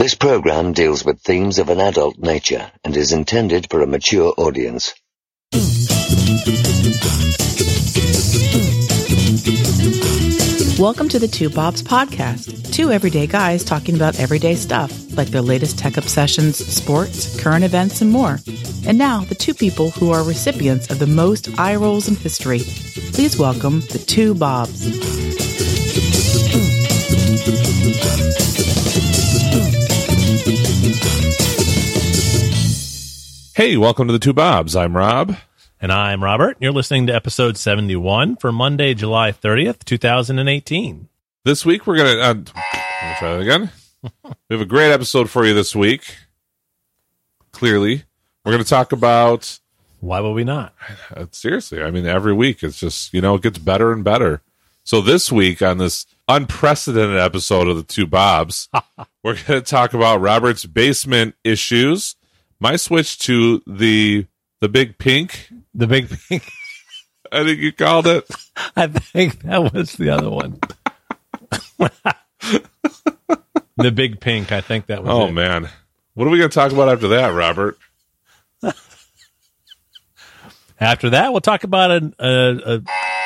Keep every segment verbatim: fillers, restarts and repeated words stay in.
This program deals with themes of an adult nature and is intended for a mature audience. Welcome to the Two Bobs podcast. Two everyday guys talking about everyday stuff, like their latest tech obsessions, sports, current events, and more. And now, the two people who are recipients of the most eye rolls in history. Please welcome the Two Bobs. Hey, welcome to the Two Bobs. I'm Rob. And I'm Robert. You're listening to episode seventy-one for Monday, July thirtieth, twenty eighteen. This week, we're going to... Uh, let me try that again. We have a great episode for you this week. Clearly. We're going to talk about... Why would we not? Uh, seriously, I mean, every week, it's just, you know, it gets better and better. So this week, on this unprecedented episode of the Two Bobs, we're going to talk about Robert's basement issues, my switch to the the Big Pink. The Big Pink. I think you called it. I think that was the other one. The Big Pink. I think that was Oh, it. man. What are we going to talk about after that, Robert? After that, we'll talk about a, a, a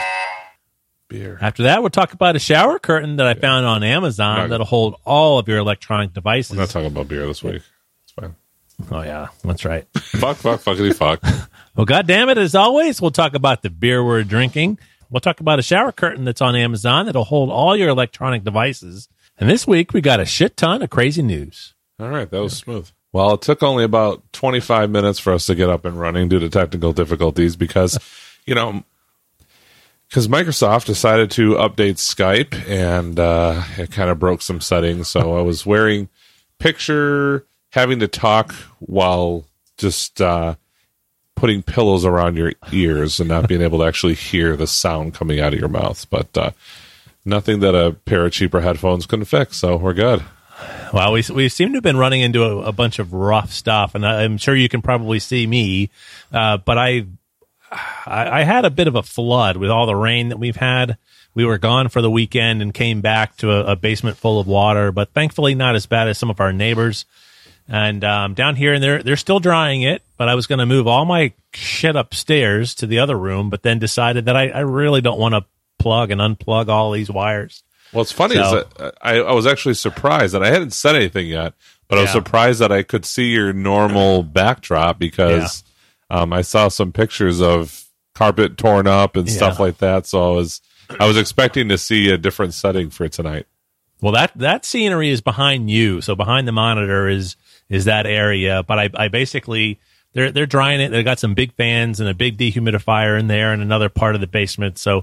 beer. After that, we'll talk about a shower curtain that I yeah. found on Amazon not, that'll hold all of your electronic devices. We're not talking about beer this week. It's fine. Oh, yeah. That's right. Fuck, fuck, fuckity fuck. Well, goddammit, as always, we'll talk about the beer we're drinking. We'll talk about a shower curtain that's on Amazon that'll hold all your electronic devices. And this week, we got a shit ton of crazy news. All right. That was smooth. Well, it took only about twenty-five minutes for us to get up and running due to technical difficulties because, you know, because Microsoft decided to update Skype and uh, it kind of broke some settings. So I was wearing picture, having to talk while just uh, putting pillows around your ears and not being able to actually hear the sound coming out of your mouth. But uh, nothing that a pair of cheaper headphones couldn't fix. So we're good. Well, we we seem to have been running into a, a bunch of rough stuff, and I'm sure you can probably see me. Uh, but I, I I had a bit of a flood with all the rain that we've had. We were gone for the weekend and came back to a, a basement full of water, but thankfully not as bad as some of our neighbors. And um, down here, and they're they're still drying it. But I was going to move all my shit upstairs to the other room, but then decided that I, I really don't want to plug and unplug all these wires. Well, it's funny so, is that I, I was actually surprised that I hadn't said anything yet, but yeah. I was surprised that I could see your normal backdrop because yeah. um, I saw some pictures of carpet torn up and yeah. stuff like that. So I was I was expecting to see a different setting for tonight. Well, that that scenery is behind you, so behind the monitor is is that area. But I, I basically they're they're drying it. They got some big fans and a big dehumidifier in there, and another part of the basement. So.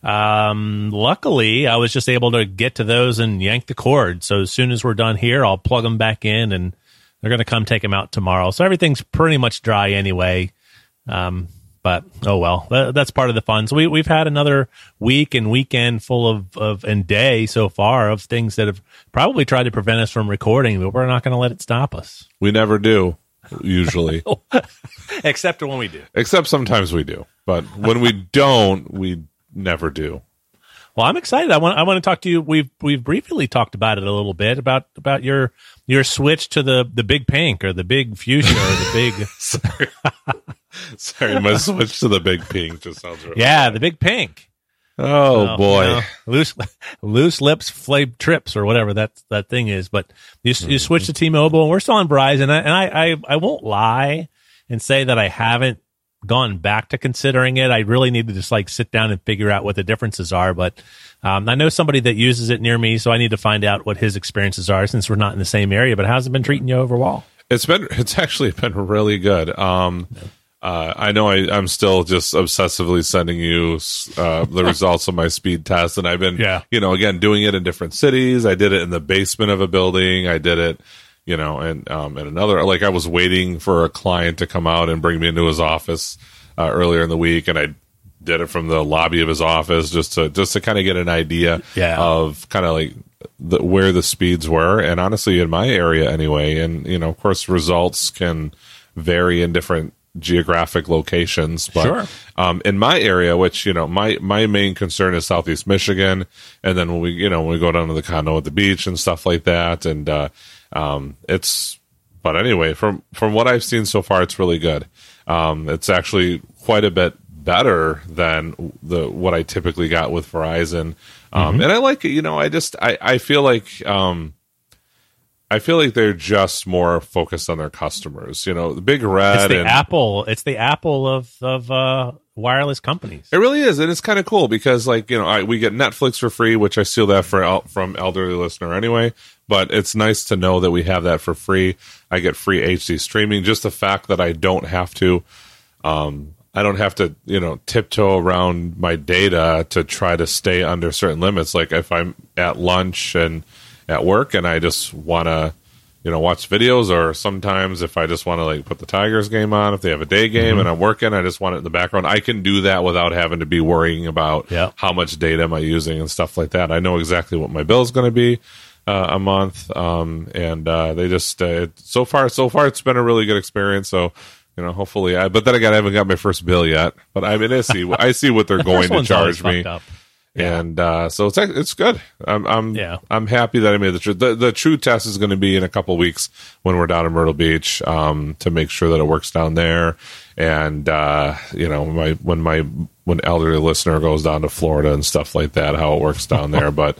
Um, luckily, I was just able to get to those and yank the cord. So as soon as we're done here, I'll plug them back in, and they're going to come take them out tomorrow. So everything's pretty much dry anyway. Um, but oh well, that, that's part of the fun. So we we've had another week and weekend full of of and day so far of things that have probably tried to prevent us from recording, but we're not going to let it stop us. We never do, usually, except when we do. Except sometimes we do, but when we don't, we. Never do. Well, I'm excited. I want I want to talk to you. We've we've briefly talked about it a little bit about about your your switch to the the Big Pink or the Big Fuchsia or the Big. Sorry, sorry, my switch to the Big Pink just sounds really yeah, bad. The Big Pink. Oh uh, boy, you know, loose loose lips, flame trips, or whatever that that thing is. But you mm-hmm. you switch to T-Mobile, and we're still on Verizon. And I I I won't lie and say that I haven't gone back to considering it. I really need to just like sit down and figure out what the differences are. But um, I know somebody that uses it near me, so I need to find out what his experiences are since we're not in the same area. But how's it been treating you overall? It's been, it's actually been really good. Um, uh, I know I, I'm still just obsessively sending you uh, the results of my speed test, and I've been, yeah. you know, again doing it in different cities. I did it in the basement of a building. I did it. You know, and um, and another, like I was waiting for a client to come out and bring me into his office uh, earlier in the week, and I did it from the lobby of his office just to just to kind of get an idea yeah. of kind of like the, where the speeds were, and honestly, in my area anyway, and you know, of course, results can vary in different geographic locations, but sure. um, in my area, which you know, my my main concern is Southeast Michigan, and then when we you know when we go down to the condo at the beach and stuff like that, and uh, Um, it's, but anyway, from from what I've seen so far, it's really good. Um, it's actually quite a bit better than the what I typically got with Verizon, um, mm-hmm. and I like it. You know, I just I I feel like. Um, I feel like they're just more focused on their customers. You know, the Big Red. It's the and, Apple. It's the Apple of of uh, wireless companies. It really is, and it's kind of cool because, like, you know, I, we get Netflix for free, which I steal that for el- from elderly listener anyway. But it's nice to know that we have that for free. I get free H D streaming. Just the fact that I don't have to, um, I don't have to, you know, tiptoe around my data to try to stay under certain limits. Like if I'm at lunch and at work and I just want to, you know, watch videos, or sometimes if I just want to like put the Tigers game on, if they have a day game mm-hmm. and I'm working, I just want it in the background. I can do that without having to be worrying about yeah. how much data am I using and stuff like that. I know exactly what my bill is going to be uh, a month. Um, and uh, they just, uh, so far, so far it's been a really good experience. So, you know, hopefully I, but then again, I haven't got my first bill yet, but I mean, I see, I see what they're the going to charge me. Yeah. And uh, so it's it's good. I'm I'm yeah. I'm happy that I made the true the, the true test is going to be in a couple weeks when we're down in Myrtle Beach um, to make sure that it works down there. And uh, you know, my when my when elderly listener goes down to Florida and stuff like that, how it works down there. But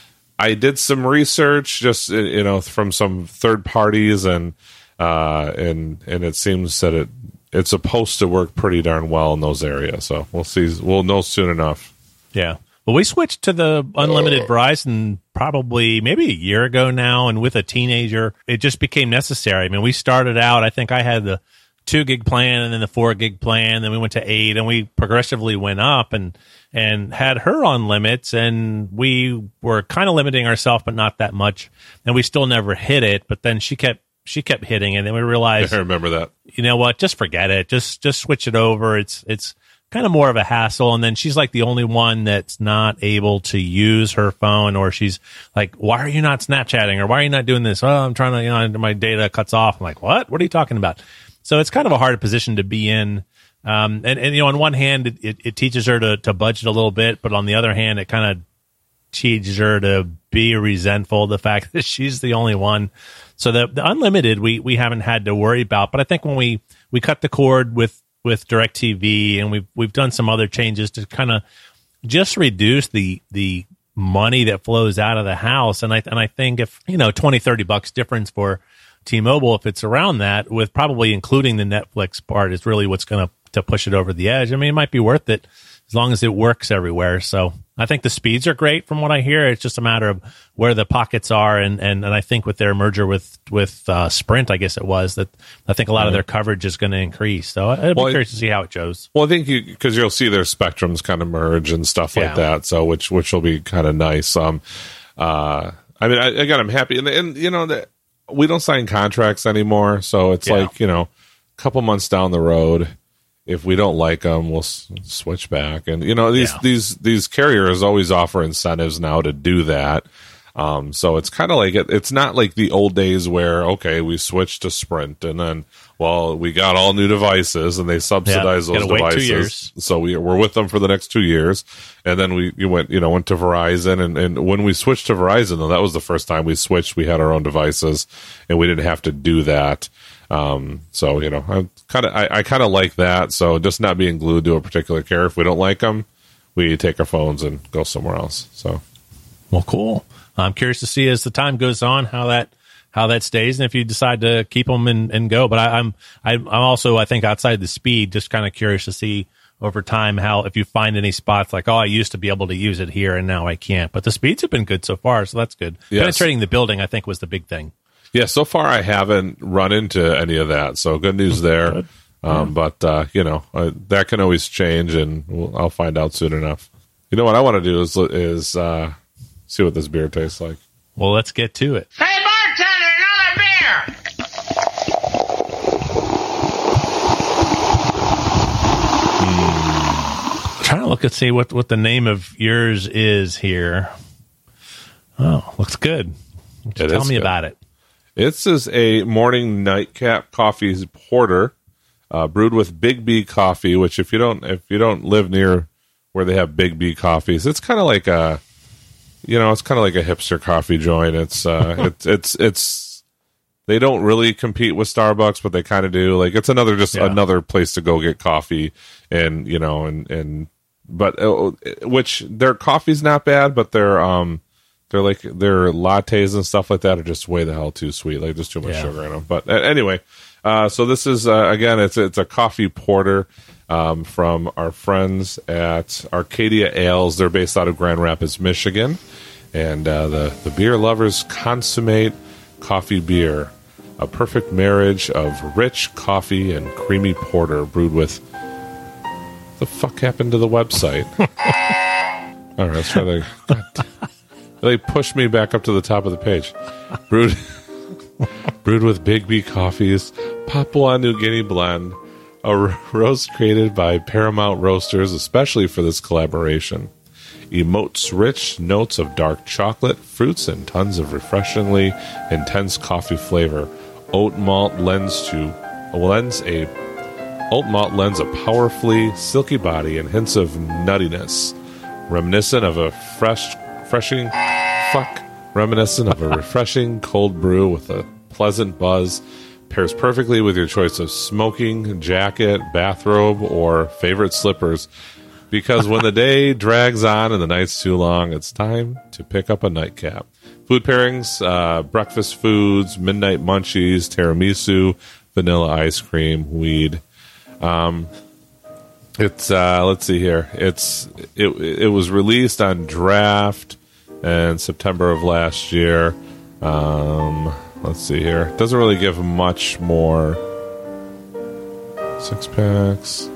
I did some research, just you know, from some third parties, and uh, and and it seems that it it's supposed to work pretty darn well in those areas. So we'll see. We'll know soon enough. Yeah. Well, we switched to the unlimited Verizon probably maybe a year ago now, and with a teenager, it just became necessary. I mean, we started out, I think I had the two gig plan and then the four gig plan, then we went to eight, and we progressively went up and and had her on limits, and we were kind of limiting ourselves, but not that much, and we still never hit it. But then she kept she kept hitting it, and then we realized, I remember that. You know what? Just forget it. Just just switch it over. It's it's. kind of more of a hassle. And then she's like the only one that's not able to use her phone, or she's like, why are you not Snapchatting, or why are you not doing this? Oh, I'm trying to, you know, my data cuts off. I'm like, what? What are you talking about? So it's kind of a hard position to be in. Um, and, and, you know, on one hand, it, it, it teaches her to, to budget a little bit, but on the other hand, it kind of teaches her to be resentful of the fact that she's the only one. So the, the unlimited, we, we haven't had to worry about. But I think when we, we cut the cord with, with DirecTV, and we've we've done some other changes to kind of just reduce the the money that flows out of the house. And I and I think if, you know, twenty, thirty bucks difference for T-Mobile, if it's around that, with probably including the Netflix part, is really what's going to to push it over the edge. I mean, it might be worth it as long as it works everywhere. So I think the speeds are great from what I hear. It's just a matter of where the pockets are. And, and, and I think with their merger with, with uh, Sprint, I guess it was, that I think a lot mm-hmm. of their coverage is going to increase. So I'd be well, curious to see how it goes. Well, I think you, because you'll see their spectrums kind of merge and stuff like yeah. that. So which, which will be kind of nice. Um, uh, I mean, I, again, I'm happy. And, and you know, the, we don't sign contracts anymore. So it's yeah. like, you know, a couple months down the road, if we don't like them, we'll s- switch back. And, you know, these, yeah. these, these carriers always offer incentives now to do that. Um, so it's kind of like, it, it's not like the old days where, okay, we switched to Sprint and then, well, we got all new devices and they subsidize yeah, those devices. So we, we're with them for the next two years. And then we, you went, you know, went to Verizon. And, and when we switched to Verizon, though, that was the first time we switched. We had our own devices and we didn't have to do that. Um, so, you know, I kind of, I, I kind of like that. So just not being glued to a particular carrier. If we don't like them, we take our phones and go somewhere else. So, well, cool. I'm curious to see as the time goes on how that how that stays, and if you decide to keep them and, and go. But I, I'm I'm also I think outside the speed, just kind of curious to see over time how if you find any spots like, oh, I used to be able to use it here and now I can't. But the speeds have been good so far, so that's good. Yes. Penetrating the building, I think, was the big thing. Yeah, so far I haven't run into any of that, so good news there. Good. Um, mm. But uh, you know, uh, that can always change, and we'll, I'll find out soon enough. You know what I want to do is is. Uh, See what this beer tastes like. Well, let's get to it. Hey, bartender, another beer! Mm. Trying to look and see what, what the name of yours is here. Oh, looks good. Tell me good. about it. This is a morning nightcap coffee porter, uh, brewed with Big B coffee. Which, if you don't if you don't live near where they have Big B coffees, it's kind of like a You know, it's kind of like a hipster coffee joint. It's uh, it's it's it's they don't really compete with Starbucks, but they kind of do. Like it's another just Yeah. another place to go get coffee, and you know, and and but uh, which their coffee's not bad, but their um they're like their lattes and stuff like that are just way the hell too sweet. Like there's too much Yeah. sugar in them. But uh, anyway, uh, so this is uh, again, it's it's a coffee porter. Um, from our friends at Arcadia Ales. They're based out of Grand Rapids, Michigan. And uh, the, the beer lovers consummate coffee beer. A perfect marriage of rich coffee and creamy porter brewed with... What the fuck happened to the website? All right, let's try to... God, they pushed me back up to the top of the page. Brewed, brewed with Big B Coffee's Papua New Guinea blend. A r- roast created by Paramount Roasters, especially for this collaboration. Emotes rich notes of dark chocolate, fruits, and tons of refreshingly intense coffee flavor. Oat malt lends to lends a oat malt lends a powerfully silky body and hints of nuttiness, reminiscent of a fresh, refreshing fuck, reminiscent of a refreshing cold brew with a pleasant buzz. Pairs perfectly with your choice of smoking jacket, bathrobe, or favorite slippers. Because when the day drags on and the night's too long, it's time to pick up a nightcap. Food pairings, uh, breakfast foods, midnight munchies, tiramisu, vanilla ice cream, weed. Um, it's uh, let's see here. It's it it was released on draft in September of last year. Um, let's see here. It doesn't really give much more. Six packs.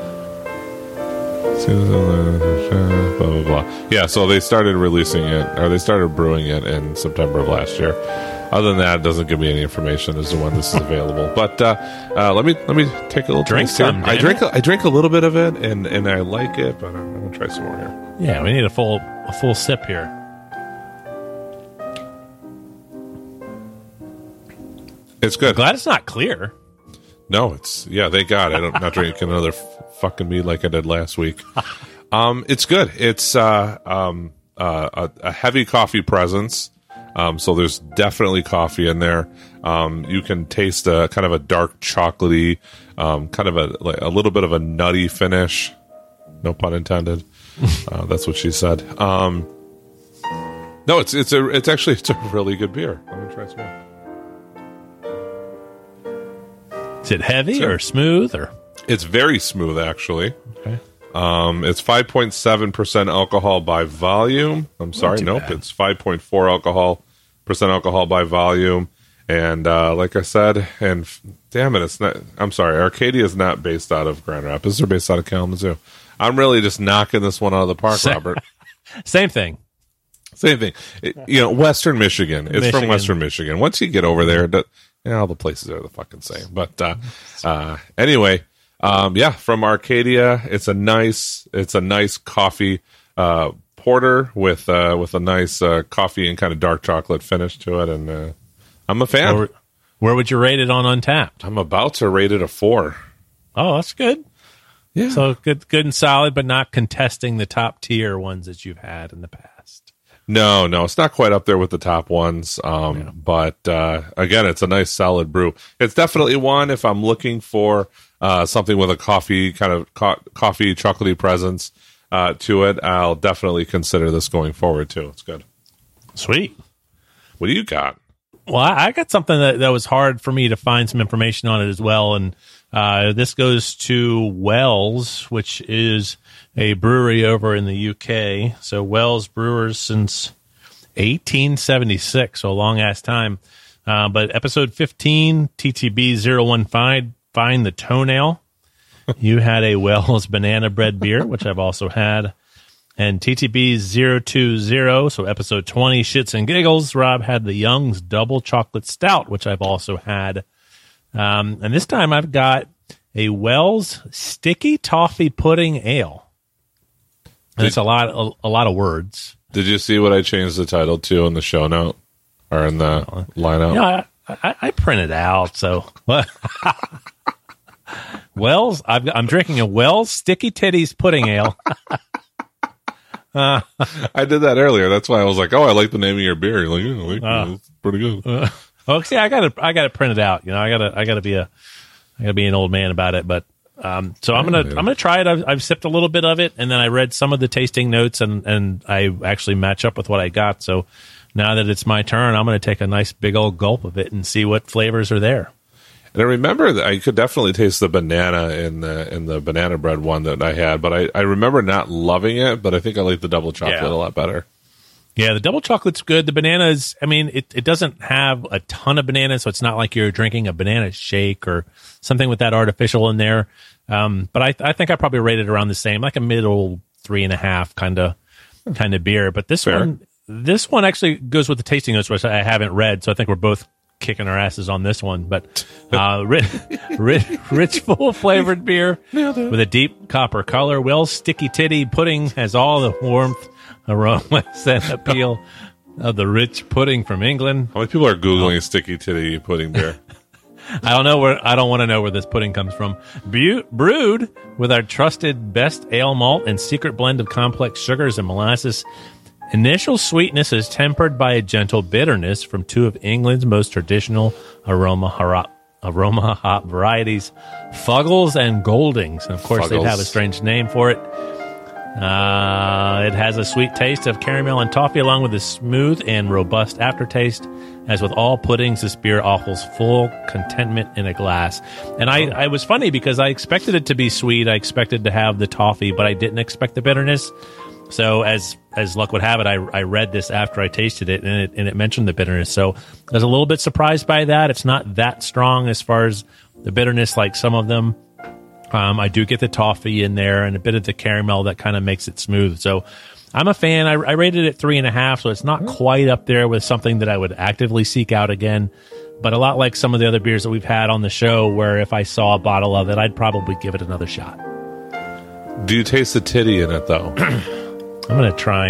Blah, blah, blah. Yeah, so they started releasing it, or they started brewing it in September of last year. Other than that, it doesn't give me any information as to when this is available. But uh, uh, let me let me take a little Drink taste here. some, I damn drink it. a, I drink a little bit of it, and, and I like it, but I'm going to try some more here. Yeah, we need a full a full sip here. It's good. Glad it's not clear. No, it's yeah. Thank God I don't not drinking another f- fucking mead like I did last week. Um, it's good. It's uh, um, uh, a, a heavy coffee presence. Um, so there's definitely coffee in there. Um, you can taste a kind of a dark chocolatey, um, kind of a like a little bit of a nutty finish. No pun intended. Uh, that's what she said. Um, no, it's it's a it's actually it's a really good beer. Let me try some more. Is it heavy Sure. or smooth or? It's very smooth, actually. Okay. Um, it's five point seven percent alcohol by volume. I'm sorry, too nope. bad. It's five point four alcohol percent alcohol by volume. And uh, like I said, and f- damn it, it's not. I'm sorry, Arcadia is not based out of Grand Rapids. They're based out of Kalamazoo. I'm really just knocking this one out of the park, Sa- Robert. Same thing. Same thing. It- you know, Western Michigan. It's Michigan. from Western Michigan. Once you get over there, the, you know, all the places are the fucking same. But uh, uh, anyway, um, yeah, from Arcadia, it's a nice, it's a nice coffee uh, porter with uh, with a nice uh, coffee and kind of dark chocolate finish to it, and uh, I'm a fan. Where, where would you rate it on Untapped? I'm about to rate it a four. Oh, that's good. Yeah. So good, good and solid, but not contesting the top tier ones that you've had in the past. No, no, it's not quite up there with the top ones. Um, Yeah. But uh, again, it's a nice solid brew. It's definitely one if I'm looking for uh, something with a coffee kind of co- coffee chocolatey presence uh, to it. I'll definitely consider this going forward too. It's good. Sweet. What do you got? Well, I I got something that, that was hard for me to find some information on it as well. And uh, this goes to Wells, which is a brewery over in the U K. So Wells Brewers since eighteen seventy-six, so a long ass time. Uh, but episode fifteen, T T B zero one five, Find the Toenail. You had a Wells banana bread beer, which I've also had. And T T B zero two zero, so episode twenty, Shits and Giggles, Rob had the Young's Double Chocolate Stout, which I've also had. Um, and this time I've got a Wells Sticky Toffee Pudding Ale. And it's a lot, a, a lot of words. Did you see what I changed the title to in the show note or in the lineup? Yeah, I, I, I printed out, so. Wells, I've, I'm drinking a Wells Sticky Titties Pudding Ale. I did that earlier. That's why I was like, "Oh, I like the name of your beer." You're like, "Yeah, I like Uh. it. It's pretty good." Oh, see, I got to, I got to print it out. You know, I got to, I got to be a, I got to be an old man about it. But um, so I'm gonna, I'm gonna try it. I've, I've sipped a little bit of it, and then I read some of the tasting notes, and and I actually match up with what I got. So now that it's my turn, I'm gonna take a nice big old gulp of it and see what flavors are there. And I remember that I could definitely taste the banana in the in the banana bread one that I had, but I, I remember not loving it. But I think I like the double chocolate Yeah. a lot better. Yeah, the double chocolate's good. The bananas, I mean, it, it doesn't have a ton of bananas, so it's not like you're drinking a banana shake or something with that artificial in there. Um, but I, I think I probably rated around the same, like a middle three and a half kind of kind of beer. But this Fair. one, this one actually goes with the tasting notes, which I haven't read, so I think we're both kicking our asses on this one. But uh, rich, rich, rich, full flavored beer with a deep copper color. Well, sticky titty pudding has all the warmth, aromas, and appeal of the rich pudding from England. How many people are Googling sticky titty pudding beer? I don't know where. I don't want to know where this pudding comes from. Bu- brewed with our trusted best ale malt and secret blend of complex sugars and molasses. Initial sweetness is tempered by a gentle bitterness from two of England's most traditional aroma hop, aroma hop varieties, Fuggles and Goldings. And of course, they'd Fuggles. have a strange name for it. Uh, it has a sweet taste of caramel and toffee, along with a smooth and robust aftertaste. As with all puddings, this beer offers full contentment in a glass. And I, I was funny because I expected it to be sweet. I expected to have the toffee, but I didn't expect the bitterness. So as as luck would have it, I, I read this after I tasted it, and it and it mentioned the bitterness. So I was a little bit surprised by that. It's not that strong as far as the bitterness like some of them. Um, I do get the toffee in there and a bit of the caramel that kind of makes it smooth. So I'm a fan. I, I rated it three and a half, so it's not quite up there with something that I would actively seek out again. But a lot like some of the other beers that we've had on the show, where if I saw a bottle of it, I'd probably give it another shot. Do you taste the titty in it, though? I'm going to try.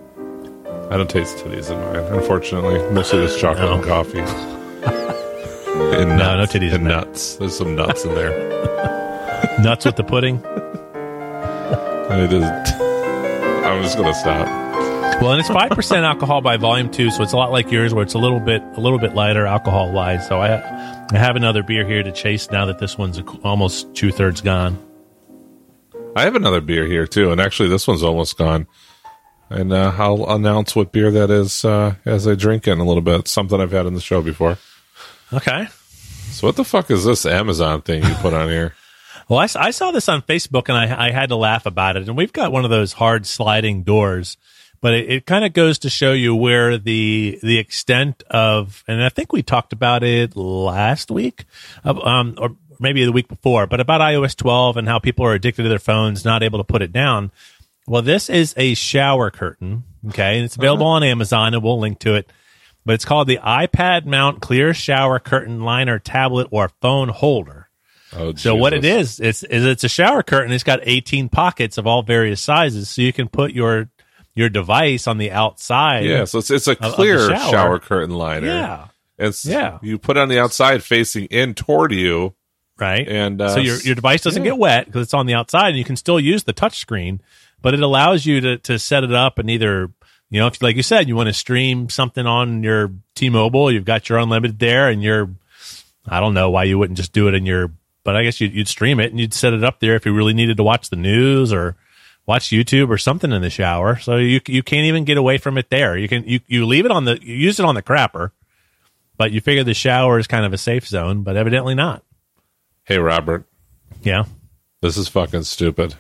I don't taste titties in mine, unfortunately. Mostly just chocolate No. and coffee. And No, nuts, no titties and in that. nuts. There's some nuts in there. Nuts with the pudding. It is. I'm just gonna stop. Well, and it's five percent alcohol by volume too, so it's a lot like yours, where it's a little bit a little bit lighter alcohol wise. So I I have another beer here to chase now that this one's almost two thirds gone. I have another beer here too, and actually this one's almost gone. And uh, I'll announce what beer that is uh, as I drink it in a little bit. It's something I've had in the show before. Okay. So what the fuck is this Amazon thing you put on here? Well, I, I saw this on Facebook, and I, I had to laugh about it. And we've got one of those hard sliding doors, but it, it kind of goes to show you where the the extent of, and I think we talked about it last week, um, or maybe the week before, but about i O S twelve and how people are addicted to their phones, not able to put it down. Well, this is a shower curtain, okay, and it's available uh-huh. on Amazon, and we'll link to it. But it's called the iPad Mount Clear Shower Curtain Liner Tablet or Phone Holder. Oh, so what it is, it's, is it's a shower curtain. It's got eighteen pockets of all various sizes, so you can put your your device on the outside. Yeah, so it's it's a of- clear of the shower. shower curtain liner. Yeah, It's, Yeah. You put it on the outside facing in toward you. right. And uh, so your your device doesn't yeah. get wet because it's on the outside, and you can still use the touch screen, but it allows you to to set it up and either, you know, if like you said, you want to stream something on your T-Mobile, you've got your unlimited there, and you're, I don't know why you wouldn't just do it in your, but I guess you'd, you'd stream it and you'd set it up there if you really needed to watch the news or watch YouTube or something in the shower. So you you can't even get away from it there. You can you you leave it on the you use it on the crapper, but you figure the shower is kind of a safe zone, but evidently not. Hey, Robert, Yeah, this is fucking stupid.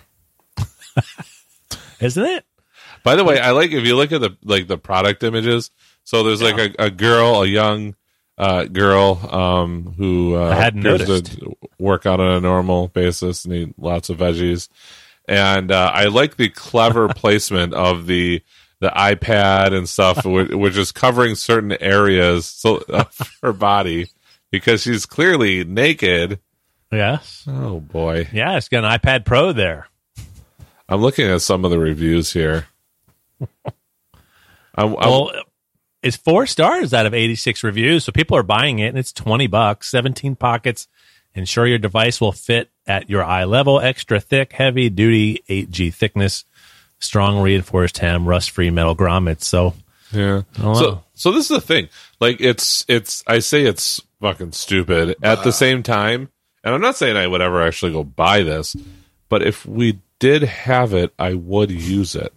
isn't it? By the way, I like if you look at the like the product images. So there's like a, a girl, a young uh, girl um, who uh, I hadn't appears noticed. to work out on a normal basis and eat lots of veggies. And uh, I like the clever placement of the the iPad and stuff, which, which is covering certain areas so, of her body because she's clearly naked. Yes. Oh boy! Yeah, it's got an iPad Pro there. I'm looking at some of the reviews here. I'm, I'm, Well, it's four stars out of eighty-six reviews, so people are buying it, and it's twenty bucks, seventeen pockets. Ensure your device will fit at your eye level. Extra thick, heavy duty, eight G thickness, strong reinforced hem, rust free metal grommets. So yeah. I don't So know. So this is the thing. Like, it's, it's, I say it's fucking stupid. At the same time, and I'm not saying I would ever actually go buy this, but if we did have it, I would use it.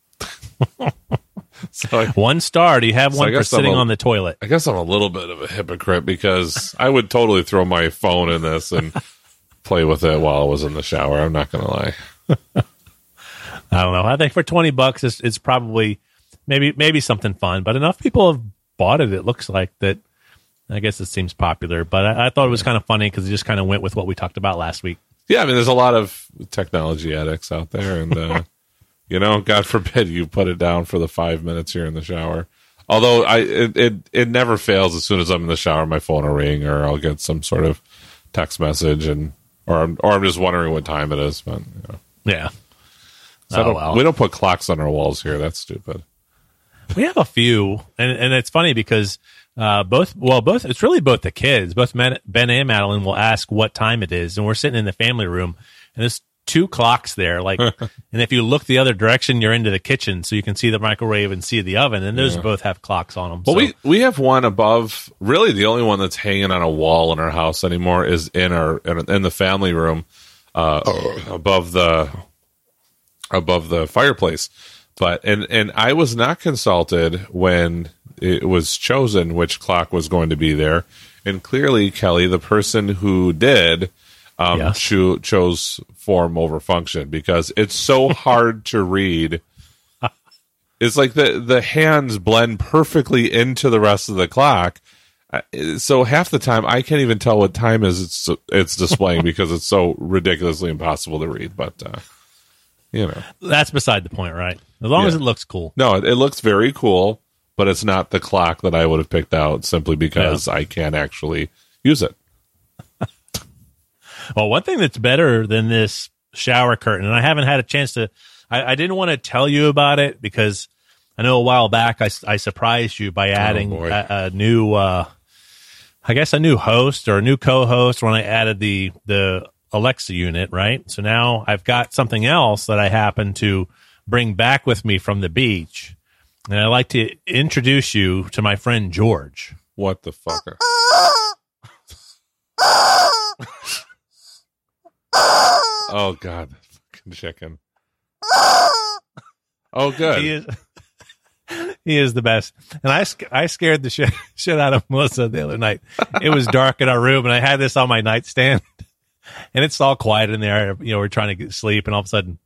So I, one star. Do you have so one for sitting a, on the toilet? I guess I'm a little bit of a hypocrite because I would totally throw my phone in this and play with it while I was in the shower. I'm not going to lie. I don't know. I think for twenty bucks, it's, it's probably maybe maybe something fun. But enough people have bought it. It looks like that. I guess it seems popular. But I, I thought it was kind of funny because it just kind of went with what we talked about last week. Yeah, I mean, there's a lot of technology addicts out there, and uh, you know, God forbid you put it down for the five minutes here in the shower. Although I, it, it, it never fails. As soon as I'm in the shower, my phone will ring, or I'll get some sort of text message, and or I'm or I'm just wondering what time it is. But you know. Yeah, so oh, don't, well. we don't put clocks on our walls here. That's stupid. We have a few, and and it's funny because uh, both well both it's really both the kids, both Ben and Madeline will ask what time it is, and we're sitting in the family room, and there's two clocks there, like, and if you look the other direction, you're into the kitchen, so you can see the microwave and see the oven, and those yeah. both have clocks on them. Well, so. we we have one above. Really, the only one that's hanging on a wall in our house anymore is in our in, in the family room, uh, above the above the fireplace. But and and I was not consulted when it was chosen which clock was going to be there, and clearly, Kelly, the person who did. Um, yes. cho- chose form over function because it's so hard to read. It's like the, the hands blend perfectly into the rest of the clock. Uh, so half the time I can't even tell what time is it's, it's displaying because it's so ridiculously impossible to read. But, uh, you know, that's beside the point, right? As long yeah. as it looks cool. No, it, it looks very cool, but it's not the clock that I would have picked out simply because yeah. I can't actually use it. Well, one thing that's better than this shower curtain, and I haven't had a chance to, I, I didn't want to tell you about it because I know a while back I, I surprised you by adding oh a, a new, uh, I guess a new host or a new co-host when I added the, the Alexa unit, right? So now I've got something else that I happen to bring back with me from the beach. And I'd like to introduce you to my friend George. What the fucker? Oh God, fucking chicken! Oh, good. He is, he is the best. And I, I scared the shit, shit out of Melissa the other night. It was dark in our room, and I had this on my nightstand, and it's all quiet in there. You know, we're trying to get sleep, and all of a sudden,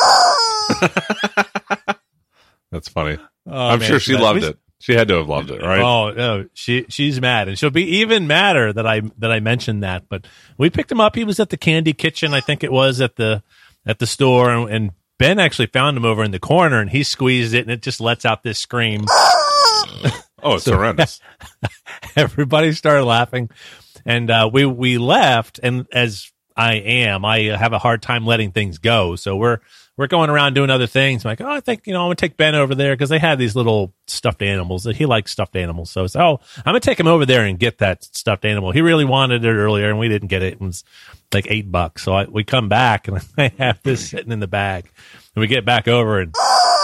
that's funny. Oh, I'm man, sure she bad. loved we, it. She had to have loved it, right? Oh no, she she's mad, and she'll be even madder that I that I mentioned that. But we picked him up. He was at the Candy Kitchen, I think it was at the at the store, and, and Ben actually found him over in the corner, and he squeezed it, and it just lets out this scream. Oh, it's so, horrendous! Everybody started laughing, and uh, we we left. And as I am, I have a hard time letting things go. So we're. We're going around doing other things. I'm like, oh, I think, you know, I'm going to take Ben over there because they have these little stuffed animals that he likes stuffed animals. So it's, oh, I'm going to take him over there and get that stuffed animal. He really wanted it earlier and we didn't get it. It was like eight bucks. So I, we come back and I have this sitting in the bag and we get back over and,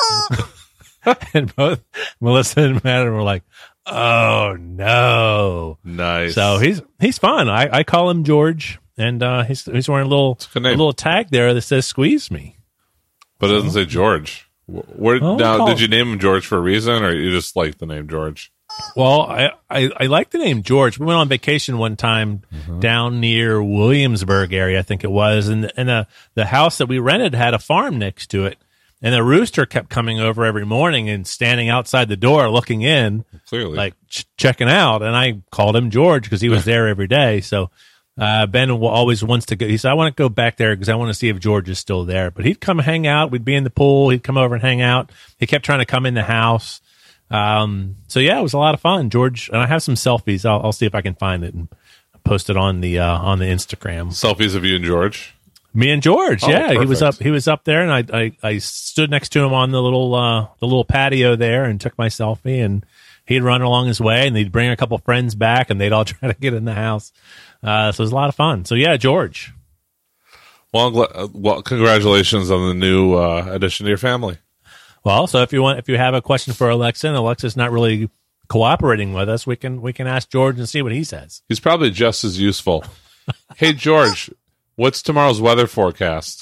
and both Melissa and Madeline were like, oh no. Nice. So he's, he's fun. I, I call him George and, uh, he's, he's wearing a little, a little tag there that says squeeze me. But it doesn't say George. Where, well, now, call, did you name him George for a reason, or you just like the name George? Well, I, I, I like the name George. We went on vacation one time mm-hmm. down near Williamsburg area, I think it was, and and uh, the house that we rented had a farm next to it, and the rooster kept coming over every morning and standing outside the door looking in, clearly, like ch- checking out. And I called him George because he was there every day. So. Uh, Ben always wants to go. He said, I want to go back there because I want to see if George is still there. But he'd come hang out. We'd be in the pool. He'd come over and hang out. He kept trying to come in the house. Um, so, yeah, it was a lot of fun. George, and I have some selfies. I'll, I'll see if I can find it and post it on the uh, on the Instagram. Selfies of you and George? Me and George, oh, yeah. Perfect. He was up He was up there, and I, I, I stood next to him on the little uh, the little patio there and took my selfie. And he'd run along his way, and he'd bring a couple friends back, and they'd all try to get in the house. Uh, so it was a lot of fun. So, yeah, George. Well, gl- well congratulations on the new uh, addition to your family. Well, so if you want, if you have a question for Alexa, and Alexa's not really cooperating with us, we can we can ask George and see what he says. He's probably just as useful. Hey, George, what's tomorrow's weather forecast?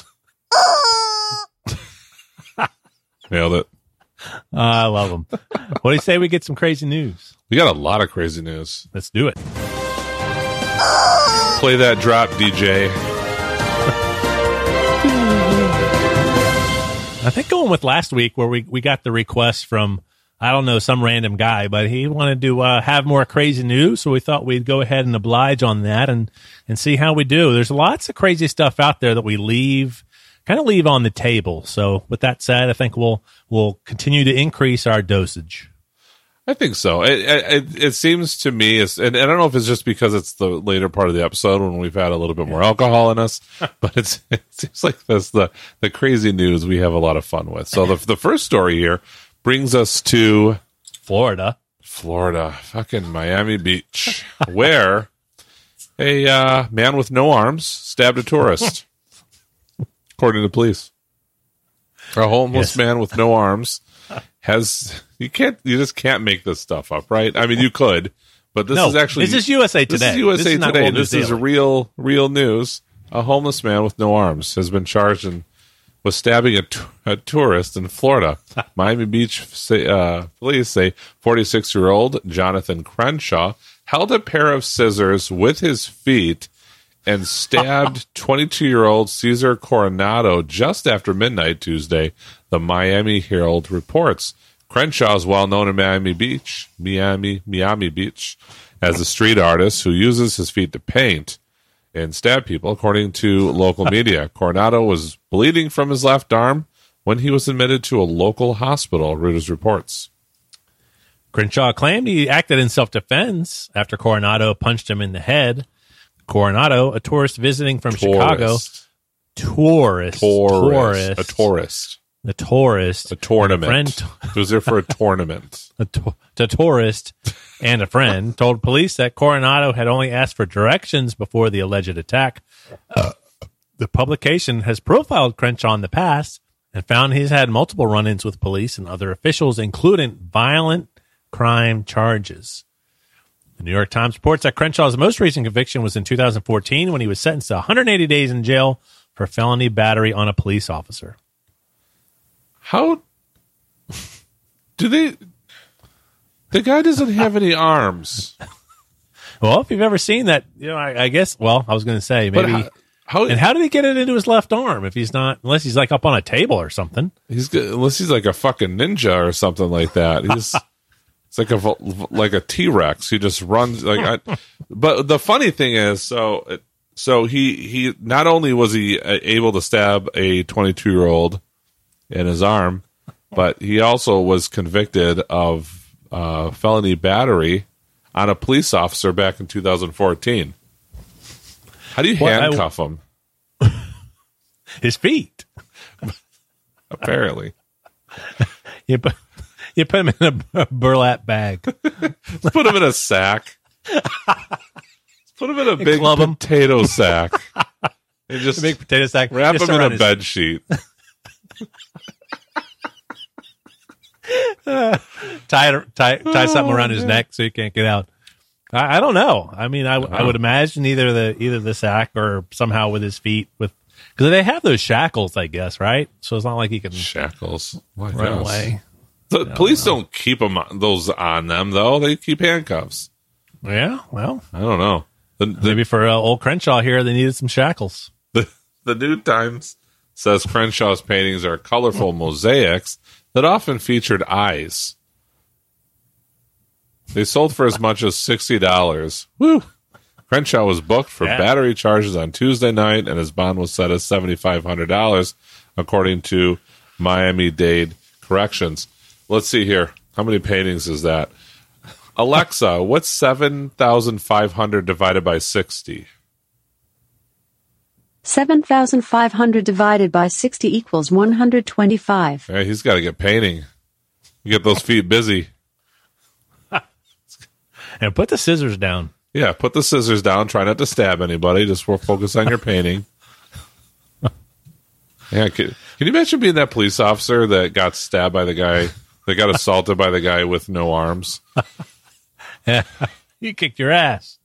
Nailed it. Uh, I love him. What do you say we get some crazy news? We got a lot of crazy news. Let's do it. Play that drop, D J. I think going with last week where we, we got the request from, I don't know, some random guy, but he wanted to uh, have more crazy news, so we thought we'd go ahead and oblige on that and, and see how we do. There's lots of crazy stuff out there that we leave, kind of leave on the table. So with that said, I think we'll we'll continue to increase our dosage. I think so. It it, it seems to me, it's, and I don't know if it's just because it's the later part of the episode when we've had a little bit more alcohol in us, but it's it seems like this the the crazy news we have a lot of fun with. So the the first story here brings us to Florida, Florida, fucking Miami Beach, where a uh, man with no arms stabbed a tourist, according to police. A homeless Yes. man with no arms has you can't you just can't make this stuff up, right? I mean, you could, but this No, is actually this is U S A This Today. is U S A This is not Today. World This News is Daily. real real news. A homeless man with no arms has been charged in with stabbing a, t- a tourist in Florida. Miami Beach say, uh, police say forty-six-year-old Jonathan Crenshaw held a pair of scissors with his feet and stabbed twenty-two-year-old Cesar Coronado just after midnight Tuesday, the Miami Herald reports. Crenshaw is well known in Miami Beach, Miami, Miami Beach, as a street artist who uses his feet to paint and stab people, according to local media. Coronado was bleeding from his left arm when he was admitted to a local hospital, Reuters reports. Crenshaw claimed he acted in self-defense after Coronado punched him in the head. Coronado, a tourist visiting from Chicago. Tourist. Tourist. Tourist. A tourist. The tourist. A tournament. Friend, He was there for a tournament. a, to, a tourist and a friend told police that Coronado had only asked for directions before the alleged attack. Uh, the publication has profiled Crenshaw in the past and found he's had multiple run-ins with police and other officials, including violent crime charges. The New York Times reports that Crenshaw's most recent conviction was in two thousand fourteen when he was sentenced to one hundred eighty days in jail for felony battery on a police officer. How do they... The guy doesn't have any arms. Well, if you've ever seen that, you know, I, I guess, well, I was going to say, maybe... But how, how And how did he get it into his left arm if he's not, unless he's like up on a table or something? he's good- unless he's like a fucking ninja or something like that. He's it's like a vo- like a T-Rex. He just runs like. I, but the funny thing is, so so he he not only was he uh, able to stab a twenty-two year old in his arm, but he also was convicted of uh, felony battery on a police officer back in two thousand fourteen. How do you Well, I- handcuff him? His feet. Apparently. You put, you put him in a, a burlap bag. Let's put him in a sack. Let's put him in a big club him. potato sack. And just A big potato sack. wrap just him in around a his- bed sheet. tie, it- tie, tie something around his neck so he can't get out. I, I don't know. I mean, I, I would imagine either the either the sack or somehow with his feet, with because they have those shackles, I guess, right? So it's not like he can Shackles. Why run yes. away. The police don't keep them on, those on them though. They keep handcuffs. Yeah, well, I don't know. The the, maybe for uh, old Crenshaw here, they needed some shackles. the the New Times says Crenshaw's paintings are colorful mosaics that often featured eyes. They sold for as much as sixty dollars. Woo! Crenshaw was booked for Yeah. battery charges on Tuesday night, and his bond was set as seventy-five hundred dollars, according to Miami-Dade Corrections. Let's see here. How many paintings is that? Alexa, what's seven thousand five hundred divided by sixty? seven thousand five hundred divided by sixty equals one hundred twenty-five. Yeah, he's got to get painting. You get those feet busy. And put the scissors down. Yeah, put the scissors down. Try not to stab anybody. Just focus on your painting. Yeah, can, can you imagine being that police officer that got stabbed by the guy, that got assaulted by the guy with no arms? He kicked your ass.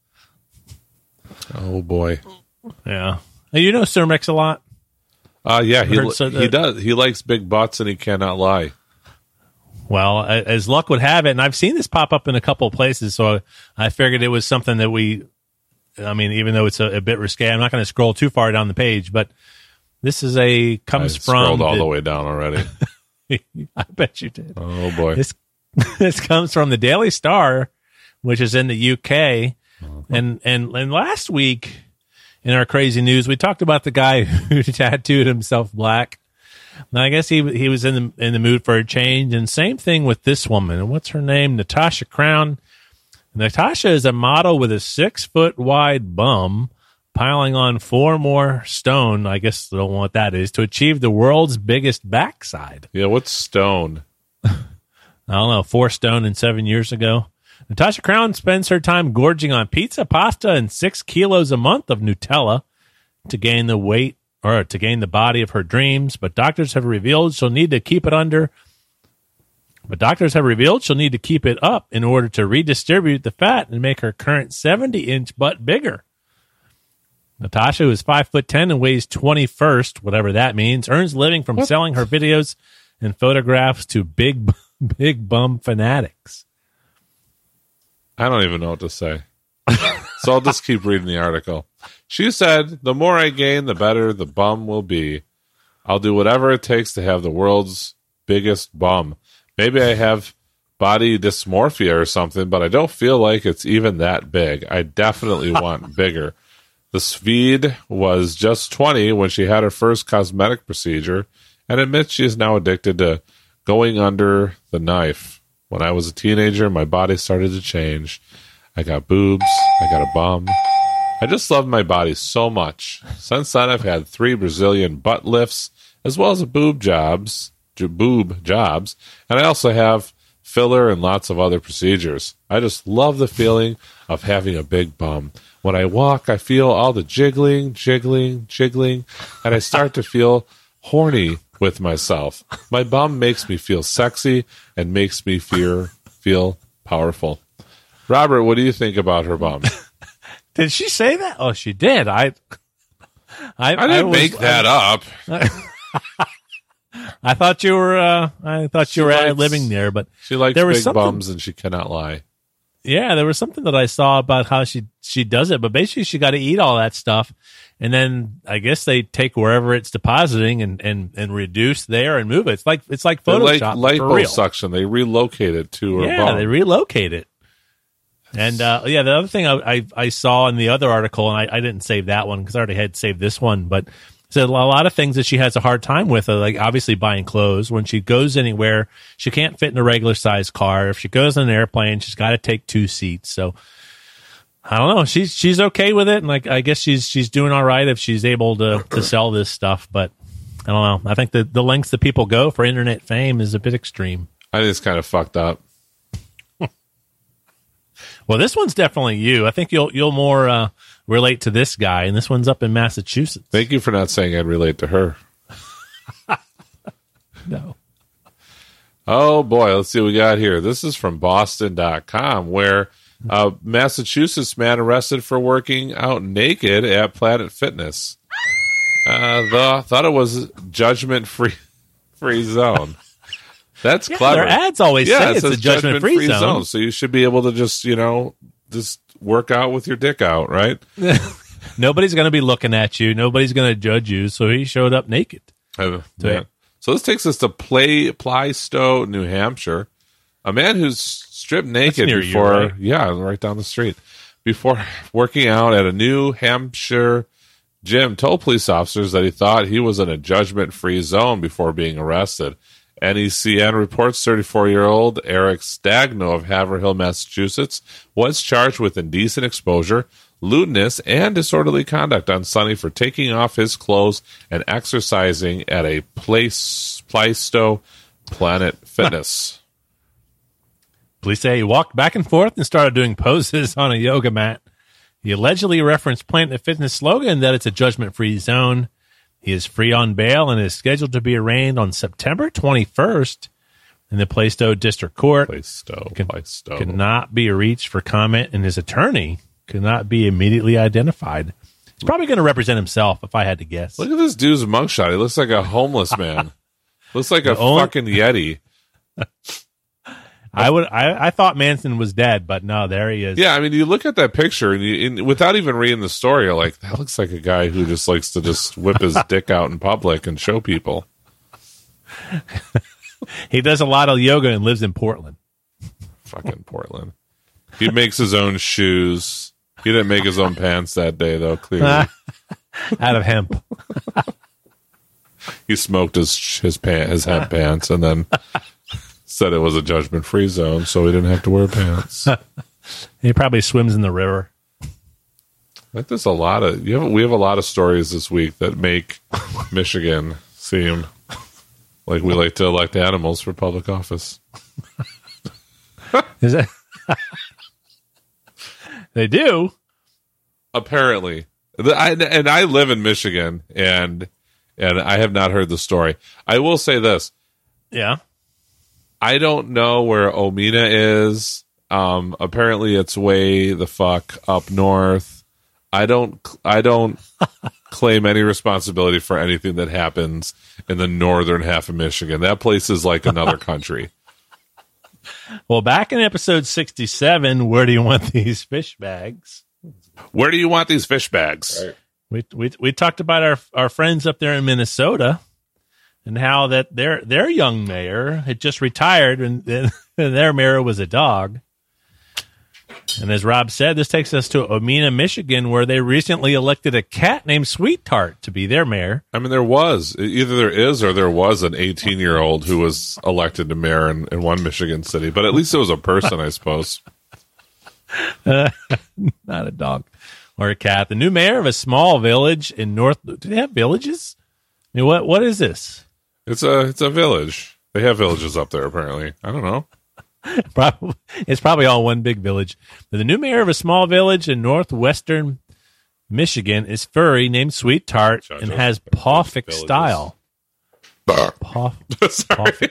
Oh boy. Yeah. You know Sir Mix a lot. Uh yeah, he So he does. He likes big butts, and he cannot lie. Well, as luck would have it, and I've seen this pop up in a couple of places, so I figured it was something that we. I mean, even though it's a, a bit risque, I'm not going to scroll too far down the page, but this is a comes I from scrolled all the, the way down already. I bet you did. Oh boy. This this comes from the Daily Star, which is in the U K, Uh-huh. and and and last week in our crazy news, we talked about the guy who tattooed himself black. Now, I guess he he was in the in the mood for a change, and same thing with this woman. What's her name? Natasha Crown. Natasha is a model with a six foot wide bum, piling on four more stone. I guess I don't know what that is to achieve the world's biggest backside. Yeah, what's stone? I don't know, four stone and seven years ago. Natasha Crown spends her time gorging on pizza, pasta, and six kilos a month of Nutella to gain the weight or to gain the body of her dreams. But doctors have revealed she'll need to keep it under. But doctors have revealed she'll need to keep it up in order to redistribute the fat and make her current seventy inch butt bigger. Natasha, who is five foot ten and weighs twenty-first, whatever that means, earns a living from What? selling her videos and photographs to big, big bum fanatics. I don't even know what to say. So I'll just keep reading the article. She said, "The more I gain, the better the bum will be. I'll do whatever it takes to have the world's biggest bum. Maybe I have body dysmorphia or something, but I don't feel like it's even that big. I definitely want bigger." The Swede was just twenty when she had her first cosmetic procedure and admits she is now addicted to going under the knife. "When I was a teenager, my body started to change. I got boobs. I got a bum. I just love my body so much. Since then, I've had three Brazilian butt lifts, as well as a boob jobs, j- boob jobs, and I also have filler and lots of other procedures. I just love the feeling of having a big bum. When I walk, I feel all the jiggling, jiggling, jiggling, and I start to feel horny with myself. My bum makes me feel sexy and makes me fear, feel powerful." Robert, what do you think about her bum? Did she say that? Oh, she did. I, I, I didn't was- make that up. I thought you were. Uh, I thought She you were likes- living there, but She likes there was big something- bums and she cannot lie. yeah, there was something that I saw about how she she does it. But basically, she got to eat all that stuff, and then I guess they take wherever it's depositing and and, and reduce there and move it. It's like it's like They like Photoshop but for real. liposuction. They relocate it to her Yeah, bum. they relocate it. And uh, yeah, the other thing I, I I saw in the other article, and I, I didn't save that one because I already had saved this one, but said a lot of things that she has a hard time with, are like obviously buying clothes. When she goes anywhere, she can't fit in a regular size car. If she goes in an airplane, she's got to take two seats. So I don't know. She's she's okay with it, and like I guess she's she's doing all right if she's able to to sell this stuff. But I don't know. I think the the lengths that people go for internet fame is a bit extreme. I think it's kind of fucked up. Well, this one's definitely you. I think you'll you'll more uh, relate to this guy, and this one's up in Massachusetts. Thank you for not saying I'd relate to her. No. Oh, boy. Let's see what we got here. This is from Boston dot com, where a Massachusetts man arrested for working out naked at Planet Fitness. Uh, the, thought it was judgment-free free zone. That's Yeah, clever. their ads always yeah, say it it's a says judgment-free zone. So you should be able to just, you know, just work out with your dick out, right? Nobody's going to be looking at you. Nobody's going to judge you. So he showed up naked. Uh, yeah. So this takes us to Play Plaistow, New Hampshire. A man who's stripped naked near you, before, right? yeah, right down the street, before working out at a New Hampshire gym, told police officers that he thought he was in a judgment-free zone before being arrested. N E C N reports thirty-four-year-old Eric Stagno of Haverhill, Massachusetts, was charged with indecent exposure, lewdness, and disorderly conduct on Sunday for taking off his clothes and exercising at a place Plaistow Planet Fitness. Police say he walked back and forth and started doing poses on a yoga mat. He allegedly referenced Planet Fitness slogan that it's a judgment-free zone. He is free on bail and is scheduled to be arraigned on September twenty-first. in the Plaistow District Court. Plaistow, Could, Plaistow. could not be reached for comment, and his attorney could not be immediately identified. He's probably going to represent himself, if I had to guess. Look at this dude's mugshot. He looks like a homeless man. Looks like a only- fucking Yeti. I would. I, I thought Manson was dead, but no, there he is. Yeah, I mean, you look at that picture, and, you, and without even reading the story, you're like, that looks like a guy who just likes to just whip his dick out in public and show people. He does a lot of yoga and lives in Portland. Fucking Portland. He makes his own shoes. He didn't make his own pants that day, though, clearly. Out of hemp. He smoked his his, pant, his hemp pants and then said it was a judgment-free zone, so he didn't have to wear pants. He probably swims in the river. I think there's a lot of you have we have a lot of stories this week that make Michigan seem like we like to elect animals for public office. Is that? They do. Apparently, The- I, and I live in Michigan, and and I have not heard the story. I will say this: Yeah. I don't know where Omena is. Um, apparently, it's way the fuck up north. I don't. I don't claim any responsibility for anything that happens in the northern half of Michigan. That place is like another country. Well, back in episode sixty-seven, where do you want these fish bags? Where do you want these fish bags? Right. We we we talked about our our friends up there in Minnesota and how that their their young mayor had just retired and, and their mayor was a dog. And as Rob said, this takes us to Omena, Michigan, where they recently elected a cat named Sweet Tart to be their mayor. I mean, there was either there is or there was an eighteen-year-old who was elected to mayor in, in one Michigan city, but at least it was a person, I suppose. Uh, not a dog or a cat. The new mayor of a small village in North. Do they have villages? I mean, what what is this? It's a it's a village. They have villages up there, apparently. I don't know. Probably, it's probably all one big village. But the new mayor of a small village in northwestern Michigan is furry, named Sweet Tart, Judge and us. has pawfic Villages. style. Paw, Sorry.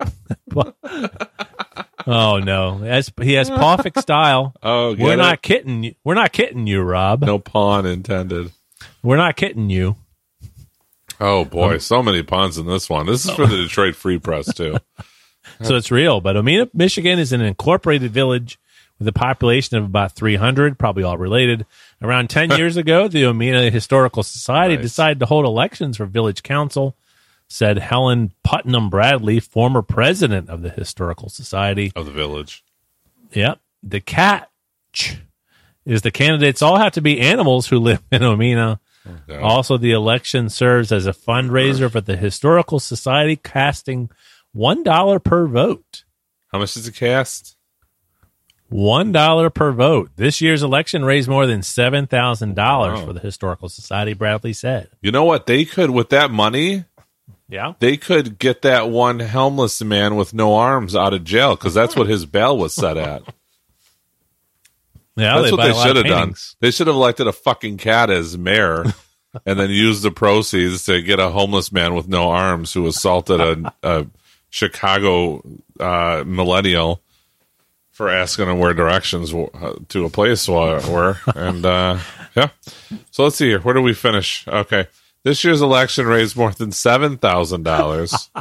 oh no, he has, he has pawfic style. Oh, get we're it? not kidding. you- We're not kidding you, Rob. No pawn intended. We're not kidding you. Oh boy, so many puns in this one. This is for the Detroit Free Press too. So it's real. But Omena, Michigan is an incorporated village with a population of about three hundred, probably all related. Around ten years ago, the Omena Historical Society Nice. decided to hold elections for village council, said Helen Putnam Bradley, former president of the Historical Society. Of the village. Yep. The catch is the candidates all have to be animals who live in Omena. Okay. Also, the election serves as a fundraiser for the Historical Society, casting one dollar per vote. How much does it cast? One dollar per vote. This year's election raised more than seven thousand dollars Wow. for the Historical Society, Bradley said. You know what? They could, with that money, Yeah. they could get that one helmless man with no arms out of jail because that's what his bail was set at. Yeah, That's what buy they a lot should of have done. paintings. They should have elected a fucking cat as mayor and then used the proceeds to get a homeless man with no arms who assaulted a, a Chicago uh, millennial for asking him where directions w- uh, to a place wa- were. And, uh, yeah. So let's see here. Where do we finish? Okay. This year's election raised more than seven thousand dollars.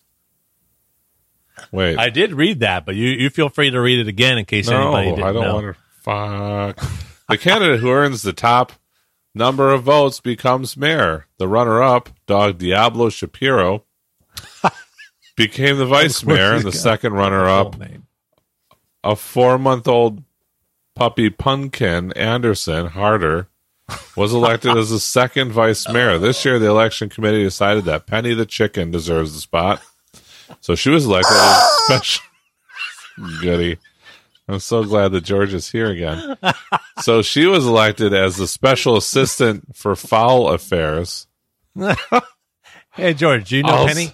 Wait. I did read that, but you, you feel free to read it again in case No, anybody didn't I don't know. want to. Fuck. The candidate who earns the top number of votes becomes mayor. The runner-up, dog Diablo Shapiro, became the vice mayor, and the second runner-up, Full name. a four-month-old puppy Pumpkin Anderson Harder, was elected as the second vice mayor. This year, the election committee decided that Penny the chicken deserves the spot, so she was elected as a special goody. I'm so glad that George is here again. So she was elected as the special assistant for foul affairs. Hey, George, do you know Also- Penny?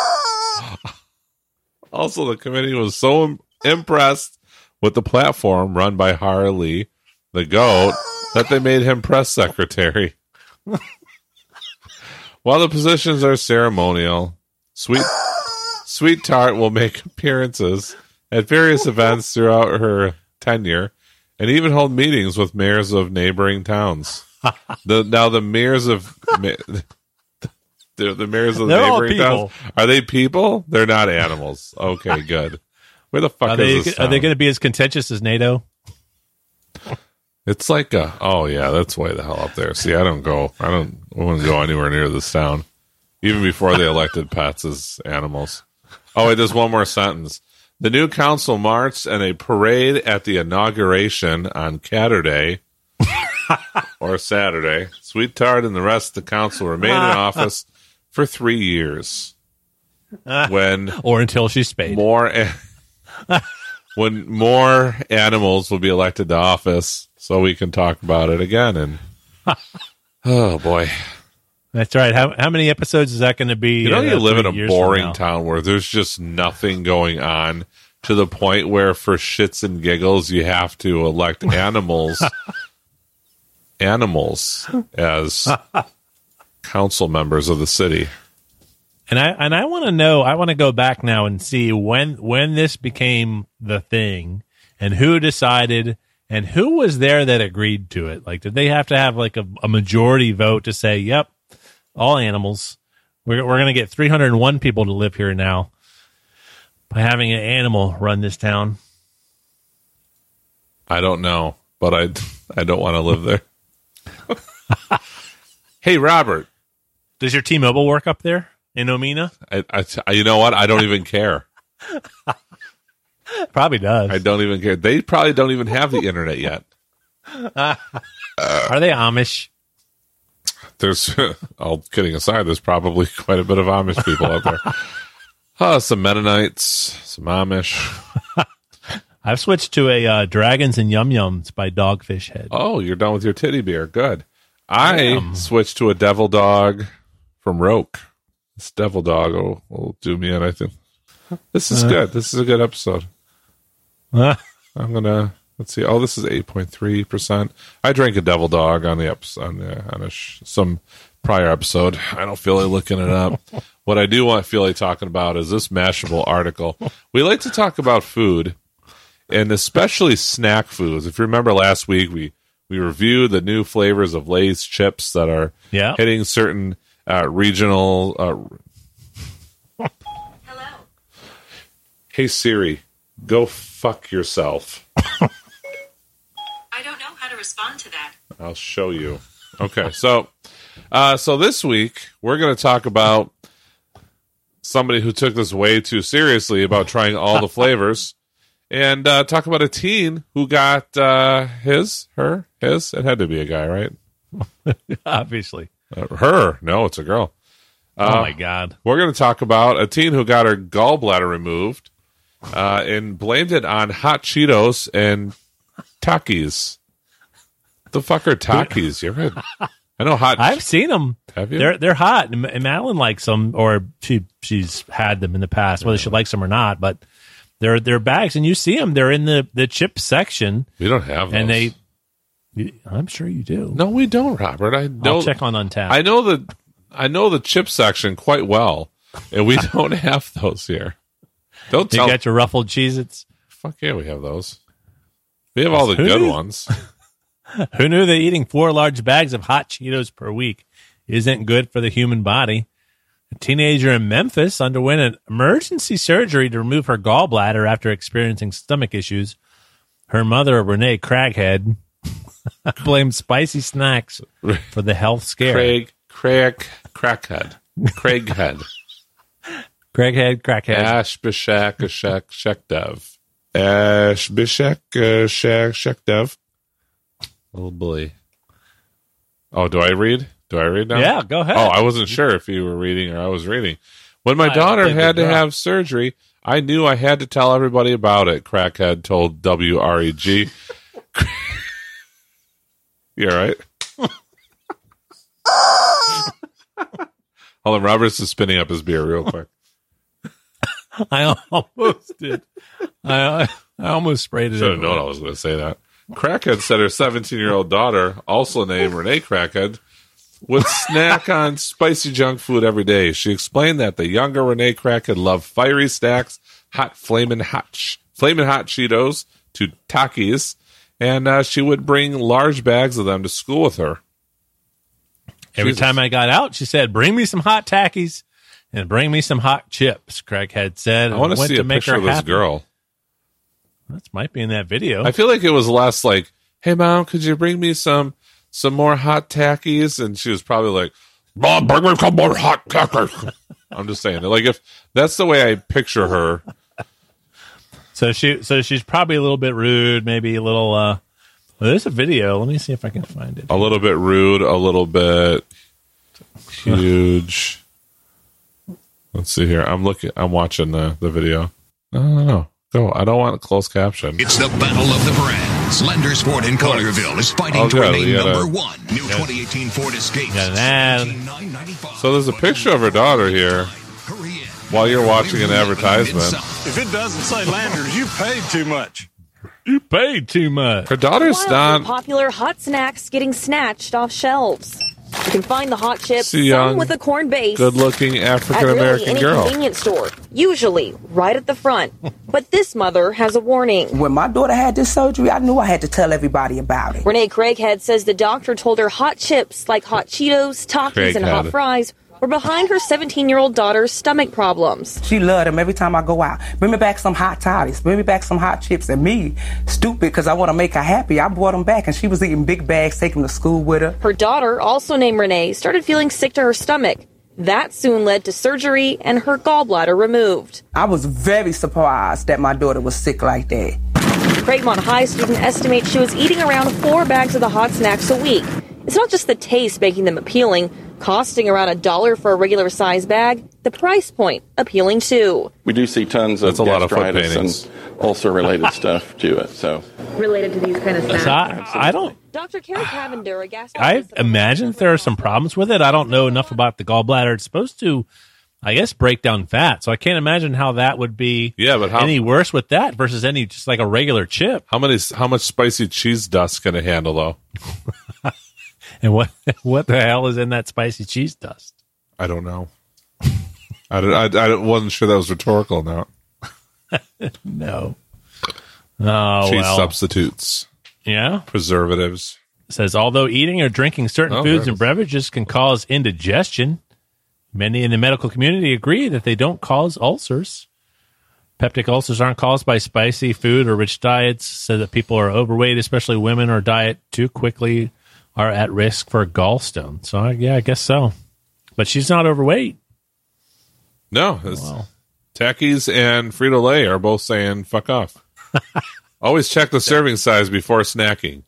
Also, the committee was so im- impressed with the platform run by Harley, the goat, that they made him press secretary. While the positions are ceremonial, Sweet Sweet Tart will make appearances at various events throughout her tenure and even hold meetings with mayors of neighboring towns. The, now, the mayors of the, the mayors of the They're all neighboring people. towns, are they people? They're not animals. Okay, good. Where the fuck Are is they, this are they town? going to be as contentious as NATO? It's like a, oh yeah, that's way the hell up there. See, I don't go, I don't, I wouldn't go anywhere near this town. Even before they elected pets as animals. Oh, wait, there's one more sentence. The new council marched in a parade at the inauguration on Catterday, or Saturday. Sweet Tart and the rest of the council remained in office for three years. When Or until she's spayed. more, a- when more animals will be elected to office, so we can talk about it again. And oh boy, That's right. How how many episodes is that going to be? you know, uh, you live in three a years from boring now? town where there's just nothing going on to the point where, for shits and giggles, you have to elect animals, animals as council members of the city. And I and I want to know. I want to go back now and see when when this became the thing, and who decided, and who was there that agreed to it. Like, did they have to have like a, a majority vote to say, "Yep, all animals. We're we're going to get three hundred one people to live here now by having an animal run this town"? I don't know, but I I don't want to live there. Hey, Robert. Does your T-Mobile work up there in Omina? I, I, you know what? I don't even care. Probably does. I don't even care. They probably don't even have the internet yet. Are they Amish? There's, all kidding aside, there's probably quite a bit of Amish people out there. Oh, some Mennonites, some Amish. I've switched to a uh, Dragons and Yum Yums by Dogfish Head. Oh, you're done with your titty beer. Good. I Damn. switched to a Devil Dog from Roke. This Devil Dog will, will do me in, I think. This is good. This is a good episode. Uh, I'm gonna let's see. Oh, this is eight point three percent. I drank a Devil Dog on the episode on, the, on a sh- some prior episode. I don't feel like looking it up. What I do want feel like talking about is this Mashable article. We like to talk about food, and especially snack foods. If you remember last week, we we reviewed the new flavors of Lay's chips that are Yeah. hitting certain uh, regional. Uh, Hello. hey Siri, go fuck yourself. I don't know how to respond to that. I'll show you. Okay, so uh, so this week we're going to talk about somebody who took this way too seriously about trying all the flavors, and uh, talk about a teen who got uh, his, her, his. It had to be a guy, right? obviously. Uh, her? No, it's a girl. Uh, Oh my God. We're going to talk about a teen who got her gallbladder removed uh, and blamed it on hot Cheetos and Takis. The fuck are Takis? You ever? I know hot. I've seen them. Have you? They're they're hot. And and Madeline likes them, or she she's had them in the past, whether she likes them or not. But they're they're bags, and you see them. They're in the the chip section, We don't have those. and they. I'm sure you do. No, we don't, Robert. I know. I'll check on Untapped. I know the. I know the chip section quite well, and we don't have those here. Don't you tell. got your ruffled Cheez-Its. Fuck yeah, we have those. We have all the Who good knew? ones. Who knew that eating four large bags of hot Cheetos per week isn't good for the human body? A teenager in Memphis underwent an emergency surgery to remove her gallbladder after experiencing stomach issues. Her mother, Renee Craghead, blamed spicy snacks for the health scare. Craig, Craig, Crackhead, Craighead, Craghead, Crackhead. Ash Bishak, Ashek, Shekdev, Ash Bishak, Shek, Shekdev. Oh boy. Oh, do I read? Do I read now? Yeah, go ahead. Oh, I wasn't sure if you were reading or I was reading. When my I daughter did the had to drop. have surgery, I knew I had to tell everybody about it, Crackhead told W R E G. You all right? Hold on, Robert's is spinning up his beer real quick. I almost did. I, I almost sprayed it. Should have everywhere. known I was going to say that. Crackhead said her seventeen-year-old daughter, also named Renee Crackhead, would snack on spicy junk food every day. She explained that the younger Renee Crackhead loved fiery snacks, hot flamin' hot, ch- flamin' hot Cheetos to Takis, and uh, she would bring large bags of them to school with her. Every Jesus. time I got out, she said, bring me some hot Takis and bring me some hot chips, Crackhead said. I want to went see to a make picture her of this happy. girl. That might be in that video. I feel like it was less like, hey, Mom, could you bring me some some more hot Takis? And she was probably like, Mom, bring me some more hot Takis. I'm just saying. Like, if that's the way I picture her. So she, so she's probably a little bit rude, maybe a little. Uh, well, there's a video. Let me see if I can find it. A little bit rude, a little bit huge. Let's see here. I'm looking. I'm watching the, the video. No, no, no. Go. I don't want a closed caption. It's the battle of the brands. Lender Sport in Collierville is fighting Oh, to good. remain We got a- number one. New twenty eighteen Ford Escape. Got an ad. seventeen ninety-five. So there's a picture of her daughter here Hurry in. while you're watching an advertisement. If it doesn't say Landers, you paid too much. You paid too much. Her daughter's Wildly not. popular hot snacks getting snatched off shelves. You can find the hot chips, It's a young, some with a corn base, good-looking at African really American any girl. convenience store, usually right at the front. But this mother has a warning. When my daughter had this surgery, I knew I had to tell everybody about it. Renee Craighead says the doctor told her hot chips like hot Cheetos, Takis, and hot Craighead. fries were behind her seventeen-year-old daughter's stomach problems. She loved them every time I go out. Bring me back some hot toddies. Bring me back some hot chips. And me, stupid, because I want to make her happy, I brought them back, and she was eating big bags, taking them to school with her. Her daughter, also named Renee, started feeling sick to her stomach. That soon led to surgery and her gallbladder removed. I was very surprised that my daughter was sick like that. Craigmont High student estimates she was eating around four bags of the hot snacks a week. It's not just the taste making them appealing, costing around a dollar for a regular size bag. The price point appealing too. We do see tons of That's a lot of foot gastritis paintings. and ulcer-related stuff to it. So Related to these kind of snacks. So I, I don't. Doctor Carrie Cavender, a I gastroenterologist. imagine there are some problems with it. I don't know enough about the gallbladder. It's supposed to, I guess, break down fat. So I can't imagine how that would be Yeah, but how any worse with that versus any just like a regular chip. how many how much spicy cheese dust can it handle though? And what what the hell is in that spicy cheese dust? I don't know. I, don't- I, I wasn't sure that was rhetorical now. No. Oh, cheese well. substitutes, Yeah. preservatives. It says, although eating or drinking certain Oh, foods there it and is. beverages can cause indigestion, many in the medical community agree that they don't cause ulcers. Peptic ulcers aren't caused by spicy food or rich diets. Said that people are overweight, especially women, or diet too quickly, are at risk for gallstones. So, I- yeah, I guess so. But she's not overweight. No, it's, Wow. Takis and Frito-Lay are both saying fuck off. Always check the serving size before snacking.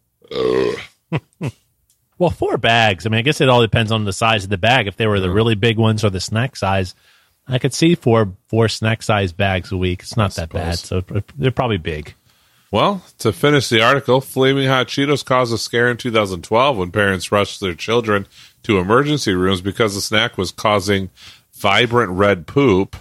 Well, four bags. I mean, I guess it all depends on the size of the bag. If they were the really big ones or the snack size, I could see four four snack size bags a week. It's not that bad. So they're probably big. Well, to finish the article, Flaming Hot Cheetos caused a scare in two thousand twelve when parents rushed their children to emergency rooms because the snack was causing vibrant red poop.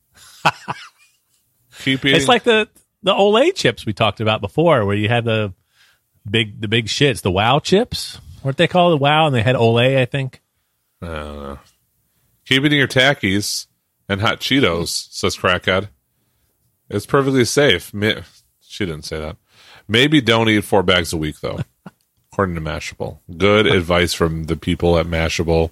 Keep eating. It's like the the Olay chips we talked about before, where you had the big the big shits, the Wow chips. Weren't they called the Wow? And they had Olay, I think. I don't know. Keep eating your Takis and hot Cheetos, says Crackhead. It's perfectly safe. Ma- She didn't say that. Maybe don't eat four bags a week, though, according to Mashable. Good advice from the people at Mashable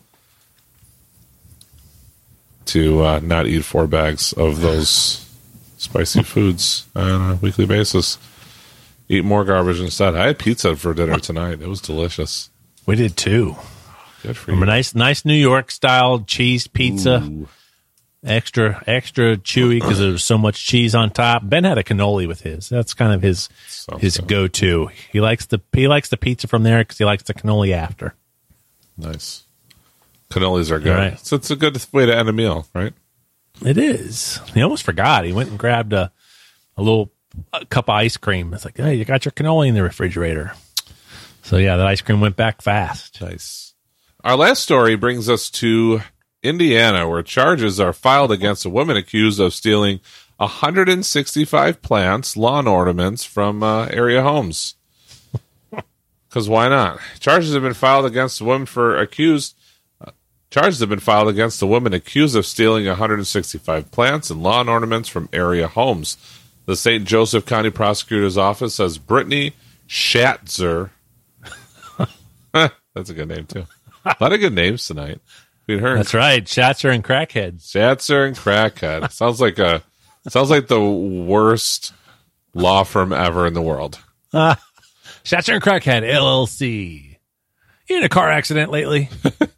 to uh, not eat four bags of those spicy foods on a weekly basis. Eat more garbage instead. I had pizza for dinner tonight. It was delicious. We did too. Good for From you. a nice nice New York style cheese pizza. Ooh. Extra extra chewy because there was so much cheese on top. Ben had a cannoli with his. That's kind of his Sounds his good. go to. He likes the he likes the pizza from there because he likes the cannoli after. Nice. Cannolis are good. Right. So it's a good way to end a meal, right? It is. He almost forgot. He went and grabbed a a little a cup of ice cream. It's like, hey, you got your cannoli in the refrigerator. So yeah, that ice cream went back fast. Nice. Our last story brings us to Indiana, where charges are filed against a woman accused of stealing one hundred sixty-five plants, lawn ornaments from uh, area homes. Because why not? Charges have been filed against the woman for accused. Uh, charges have been filed against the woman accused of stealing one hundred sixty-five plants and lawn ornaments from area homes. The Saint Joseph County Prosecutor's Office says Brittany Schatzer. That's a good name too. A lot of good names tonight. Her That's right, Schatzer and Crackhead. Schatzer and Crackhead. Sounds like a sounds like the worst law firm ever in the world. Uh, Schatzer and Crackhead, L L C. You in a car accident lately?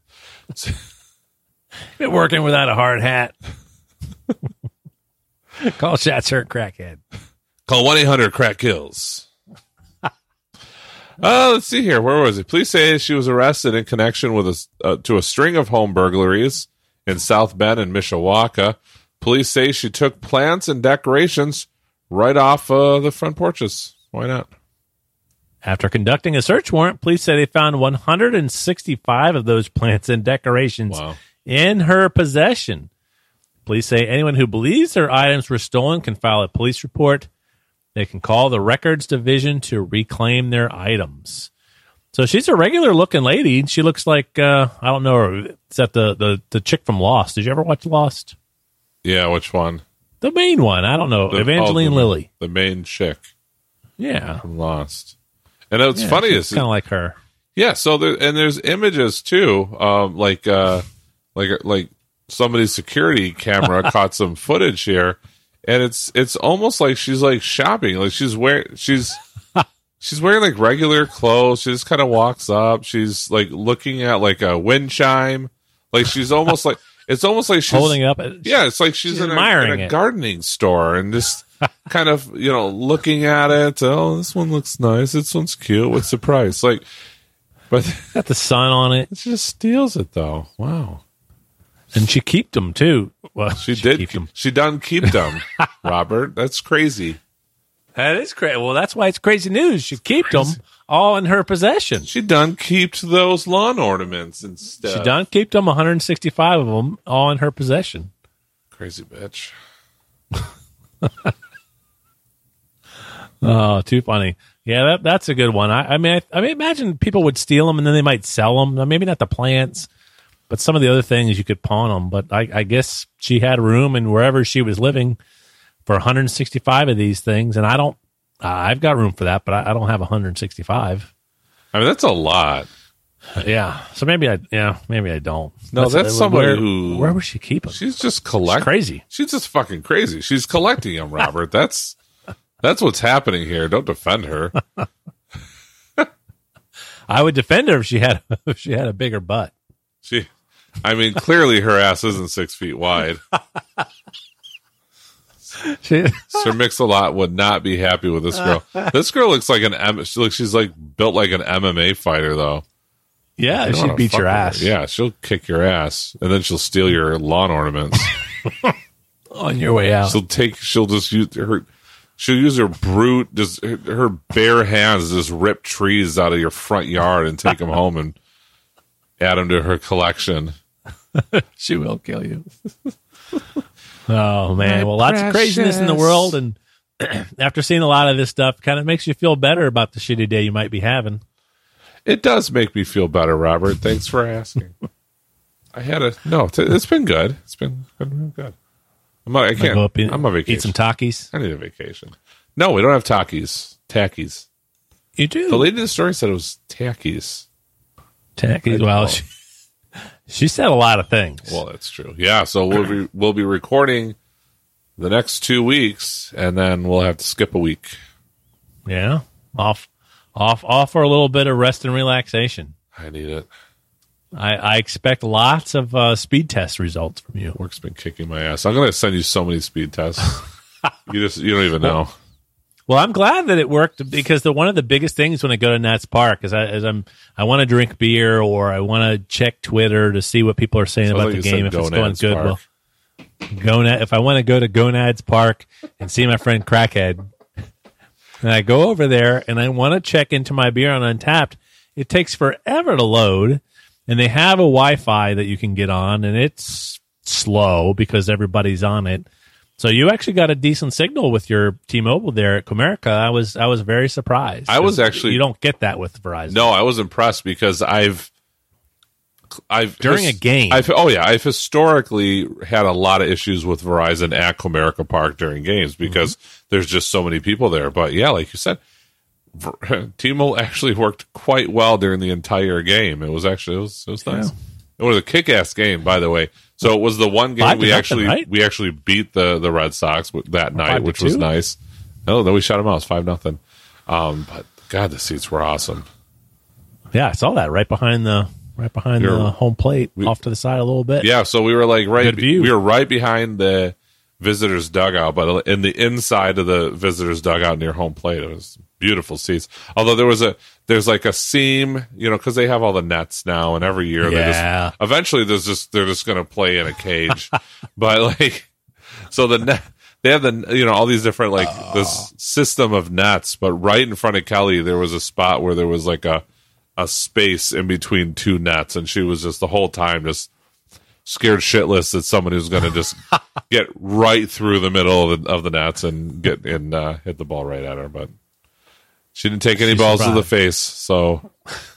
Been working without a hard hat. Call Schatzer and Crackhead. Call one eight hundred crack kills. Uh, let's see here. Where was it? Police say she was arrested in connection with a, uh, to a string of home burglaries in South Bend and Mishawaka. Police say she took plants and decorations right off uh, the front porches. Why not? After conducting a search warrant, police say they found one hundred sixty-five of those plants and decorations wow. in her possession. Police say anyone who believes their items were stolen can file a police report. They can call the records division to reclaim their items. So she's a regular-looking lady. She looks like, uh, I don't know her. Is that the, the, the chick from Lost? Did you ever watch Lost? Yeah, which one? The main one. I don't know. The, Evangeline oh, the, Lilly. The main chick. Yeah. From Lost. And what's yeah, funny is... kind of like her. Yeah, so there, and there's images, too, um, like, uh, like, like somebody's security camera caught some footage here. And it's it's almost like she's like shopping, like she's wearing she's she's wearing like regular clothes. She just kind of walks up. She's like looking at like a wind chime, like she's almost like it's almost like she's holding up. Yeah, it's like she's, she's in, a, in a gardening store and just kind of you know looking at it. Oh, this one looks nice. This one's cute. What's the price? Like, but got the sun on it. She just steals it though. Wow. And she keeped them too. Well, she, she did. Keep them. She done keep them, Robert. That's crazy. That is crazy. Well, that's why it's crazy news. She kept them all in her possession. She done kept those lawn ornaments and stuff. She done kept them, one hundred sixty-five of them, all in her possession. Crazy bitch. Oh, too funny. Yeah, that, that's a good one. I, I mean, I, I mean, imagine people would steal them and then they might sell them. Maybe not the plants. But some of the other things you could pawn them. But I, I guess she had room in wherever she was living for one hundred sixty-five of these things. And I don't, uh, I've got room for that, but I, I don't have one hundred sixty-five. I mean, that's a lot. Yeah. So maybe I, yeah, maybe I don't. No, that's, that's somebody where, who. Where would she keep them? She's just collecting. She's crazy. She's just fucking crazy. She's collecting them, Robert. that's, that's what's happening here. Don't defend her. I would defend her if she had, if she had a bigger butt. She. I mean, clearly her ass isn't six feet wide. she, Sir Mix-a-Lot would not be happy with this girl. This girl looks like an M. She looks. She's like built like an M M A fighter, though. Yeah, she'd beat your ass. Her. Yeah, she'll kick your ass, and then she'll steal your lawn ornaments on your way out. She'll take. She'll just use her. She'll use her brute, just her, her bare hands, to just rip trees out of your front yard and take them home and add them to her collection. She will kill you. Oh man, well, lots of craziness in the world, and after seeing a lot of this stuff, kind of makes you feel better about the shitty day you might be having. It does make me feel better, Robert. Thanks for asking. I had a no. T- it's been good. It's been, been real good. I'm not, I can't. Go up in, I'm on vacation. Eat some Takis. I need a vacation. No, we don't have Takis. Takis. You do. The lady in the story said it was Takis. Takis. Well, she, she said a lot of things. Well, that's true. Yeah. So we'll be we'll be recording the next two weeks, and then we'll have to skip a week. Yeah. Off, off, off for a little bit of rest and relaxation. I need it. I, I expect lots of uh, speed test results from you. Work's been kicking my ass. I'm going to send you so many speed tests. you just you don't even know. Well, I'm glad that it worked because the one of the biggest things when I go to Nats Park is I as I'm I want to drink beer or I want to check Twitter to see what people are saying Sounds about like the game if it's going good. Park. Well, Gonad, if I want to go to Gonads Park and see my friend Crackhead, and I go over there and I want to check into my beer on Untappd, it takes forever to load. And they have a Wi-Fi that you can get on, and it's slow because everybody's on it. So you actually got a decent signal with your T-Mobile there at Comerica. I was I was very surprised. I was actually you don't get that with Verizon. No, I was impressed because I've I've during a game. I've, oh yeah, I've historically had a lot of issues with Verizon at Comerica Park during games because mm-hmm. there's just so many people there. But yeah, like you said, T-Mobile actually worked quite well during the entire game. It was actually it was, it was nice. Yeah. It was a kick-ass game, by the way. So it was the one game we actually right? we actually beat the, the Red Sox that night, which was nice. Oh, then we shut them out. It was five nothing. Um, but God, the seats were awesome. Yeah, I saw that right behind the right behind You're, the home plate, we, off to the side a little bit. Yeah, so we were like right. We were right behind the visitors' dugout, but in the inside of the visitors' dugout near home plate, it was beautiful seats. Although there was a there's like a seam, you know, because they have all the nets now, and every year yeah. they just eventually there's just they're just going to play in a cage, but like so the net they have the you know all these different like oh. this system of nets, but right in front of Kelly there was a spot where there was like a a space in between two nets, and she was just the whole time just scared shitless that somebody was going to just get right through the middle of the, of the nets and get and uh, hit the ball right at her, but. She didn't take any She's balls surprised. to the face, so.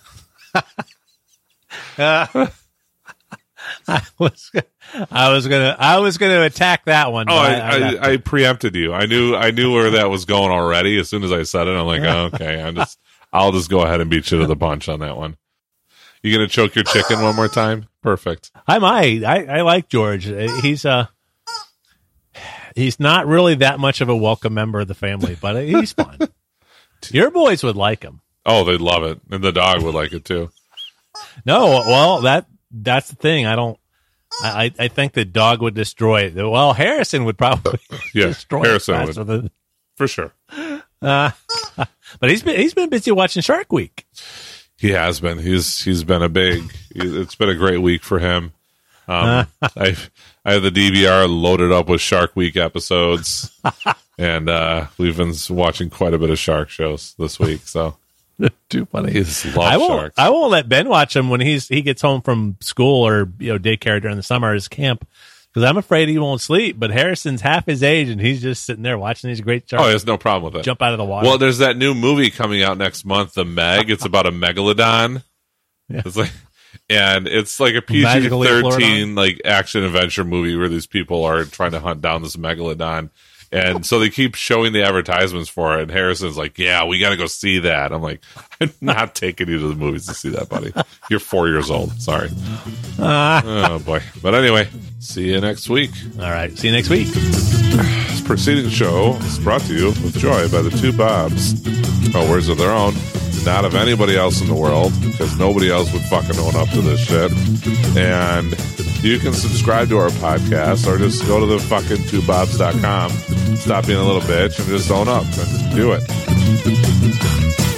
uh, I was, I was gonna, I was gonna attack that one. Oh, I, I, I, I preempted you. I knew, I knew where that was going already. As soon as I said it, I'm like, oh, okay, I'm just, I'll just go ahead and beat you to the punch on that one. You gonna choke your chicken one more time? Perfect. I might. I, I like George. He's uh he's not really that much of a welcome member of the family, but he's fun. Your boys would like him. Oh, they'd love it, and the dog would like it too. No, well, that that's the thing. I don't. I I think the dog would destroy it. Well, Harrison would probably yeah, destroy Harrison it would than, for sure. Uh, but he's been he's been busy watching Shark Week. He has been. He's he's been a big. It's been a great week for him. Um, I I have the D V R loaded up with Shark Week episodes. And uh, we've been watching quite a bit of shark shows this week, so too funny. He's love I won't. Sharks. I won't let Ben watch them when he's he gets home from school or you know daycare during the summer or his camp because I'm afraid he won't sleep. But Harrison's half his age and he's just sitting there watching these great sharks. Oh, there's no problem with it. Jump out of the water. Well, there's that new movie coming out next month, The Meg. It's about a megalodon. Yeah. It's like, and it's like a P G thirteen like action adventure movie where these people are trying to hunt down this megalodon. And so they keep showing the advertisements for it, and Harrison's like, yeah, we got to go see that. I'm like, I'm not taking you to the movies to see that, buddy. You're four years old. Sorry. Uh, oh, boy. But anyway, see you next week. All right. See you next week. This preceding show is brought to you with joy by the two Bobs. Oh, words of their own. Not of anybody else in the world, because nobody else would fucking own up to this shit. And you can subscribe to our podcast or just go to the fucking two bobs dot com, stop being a little bitch, and just own up and do it.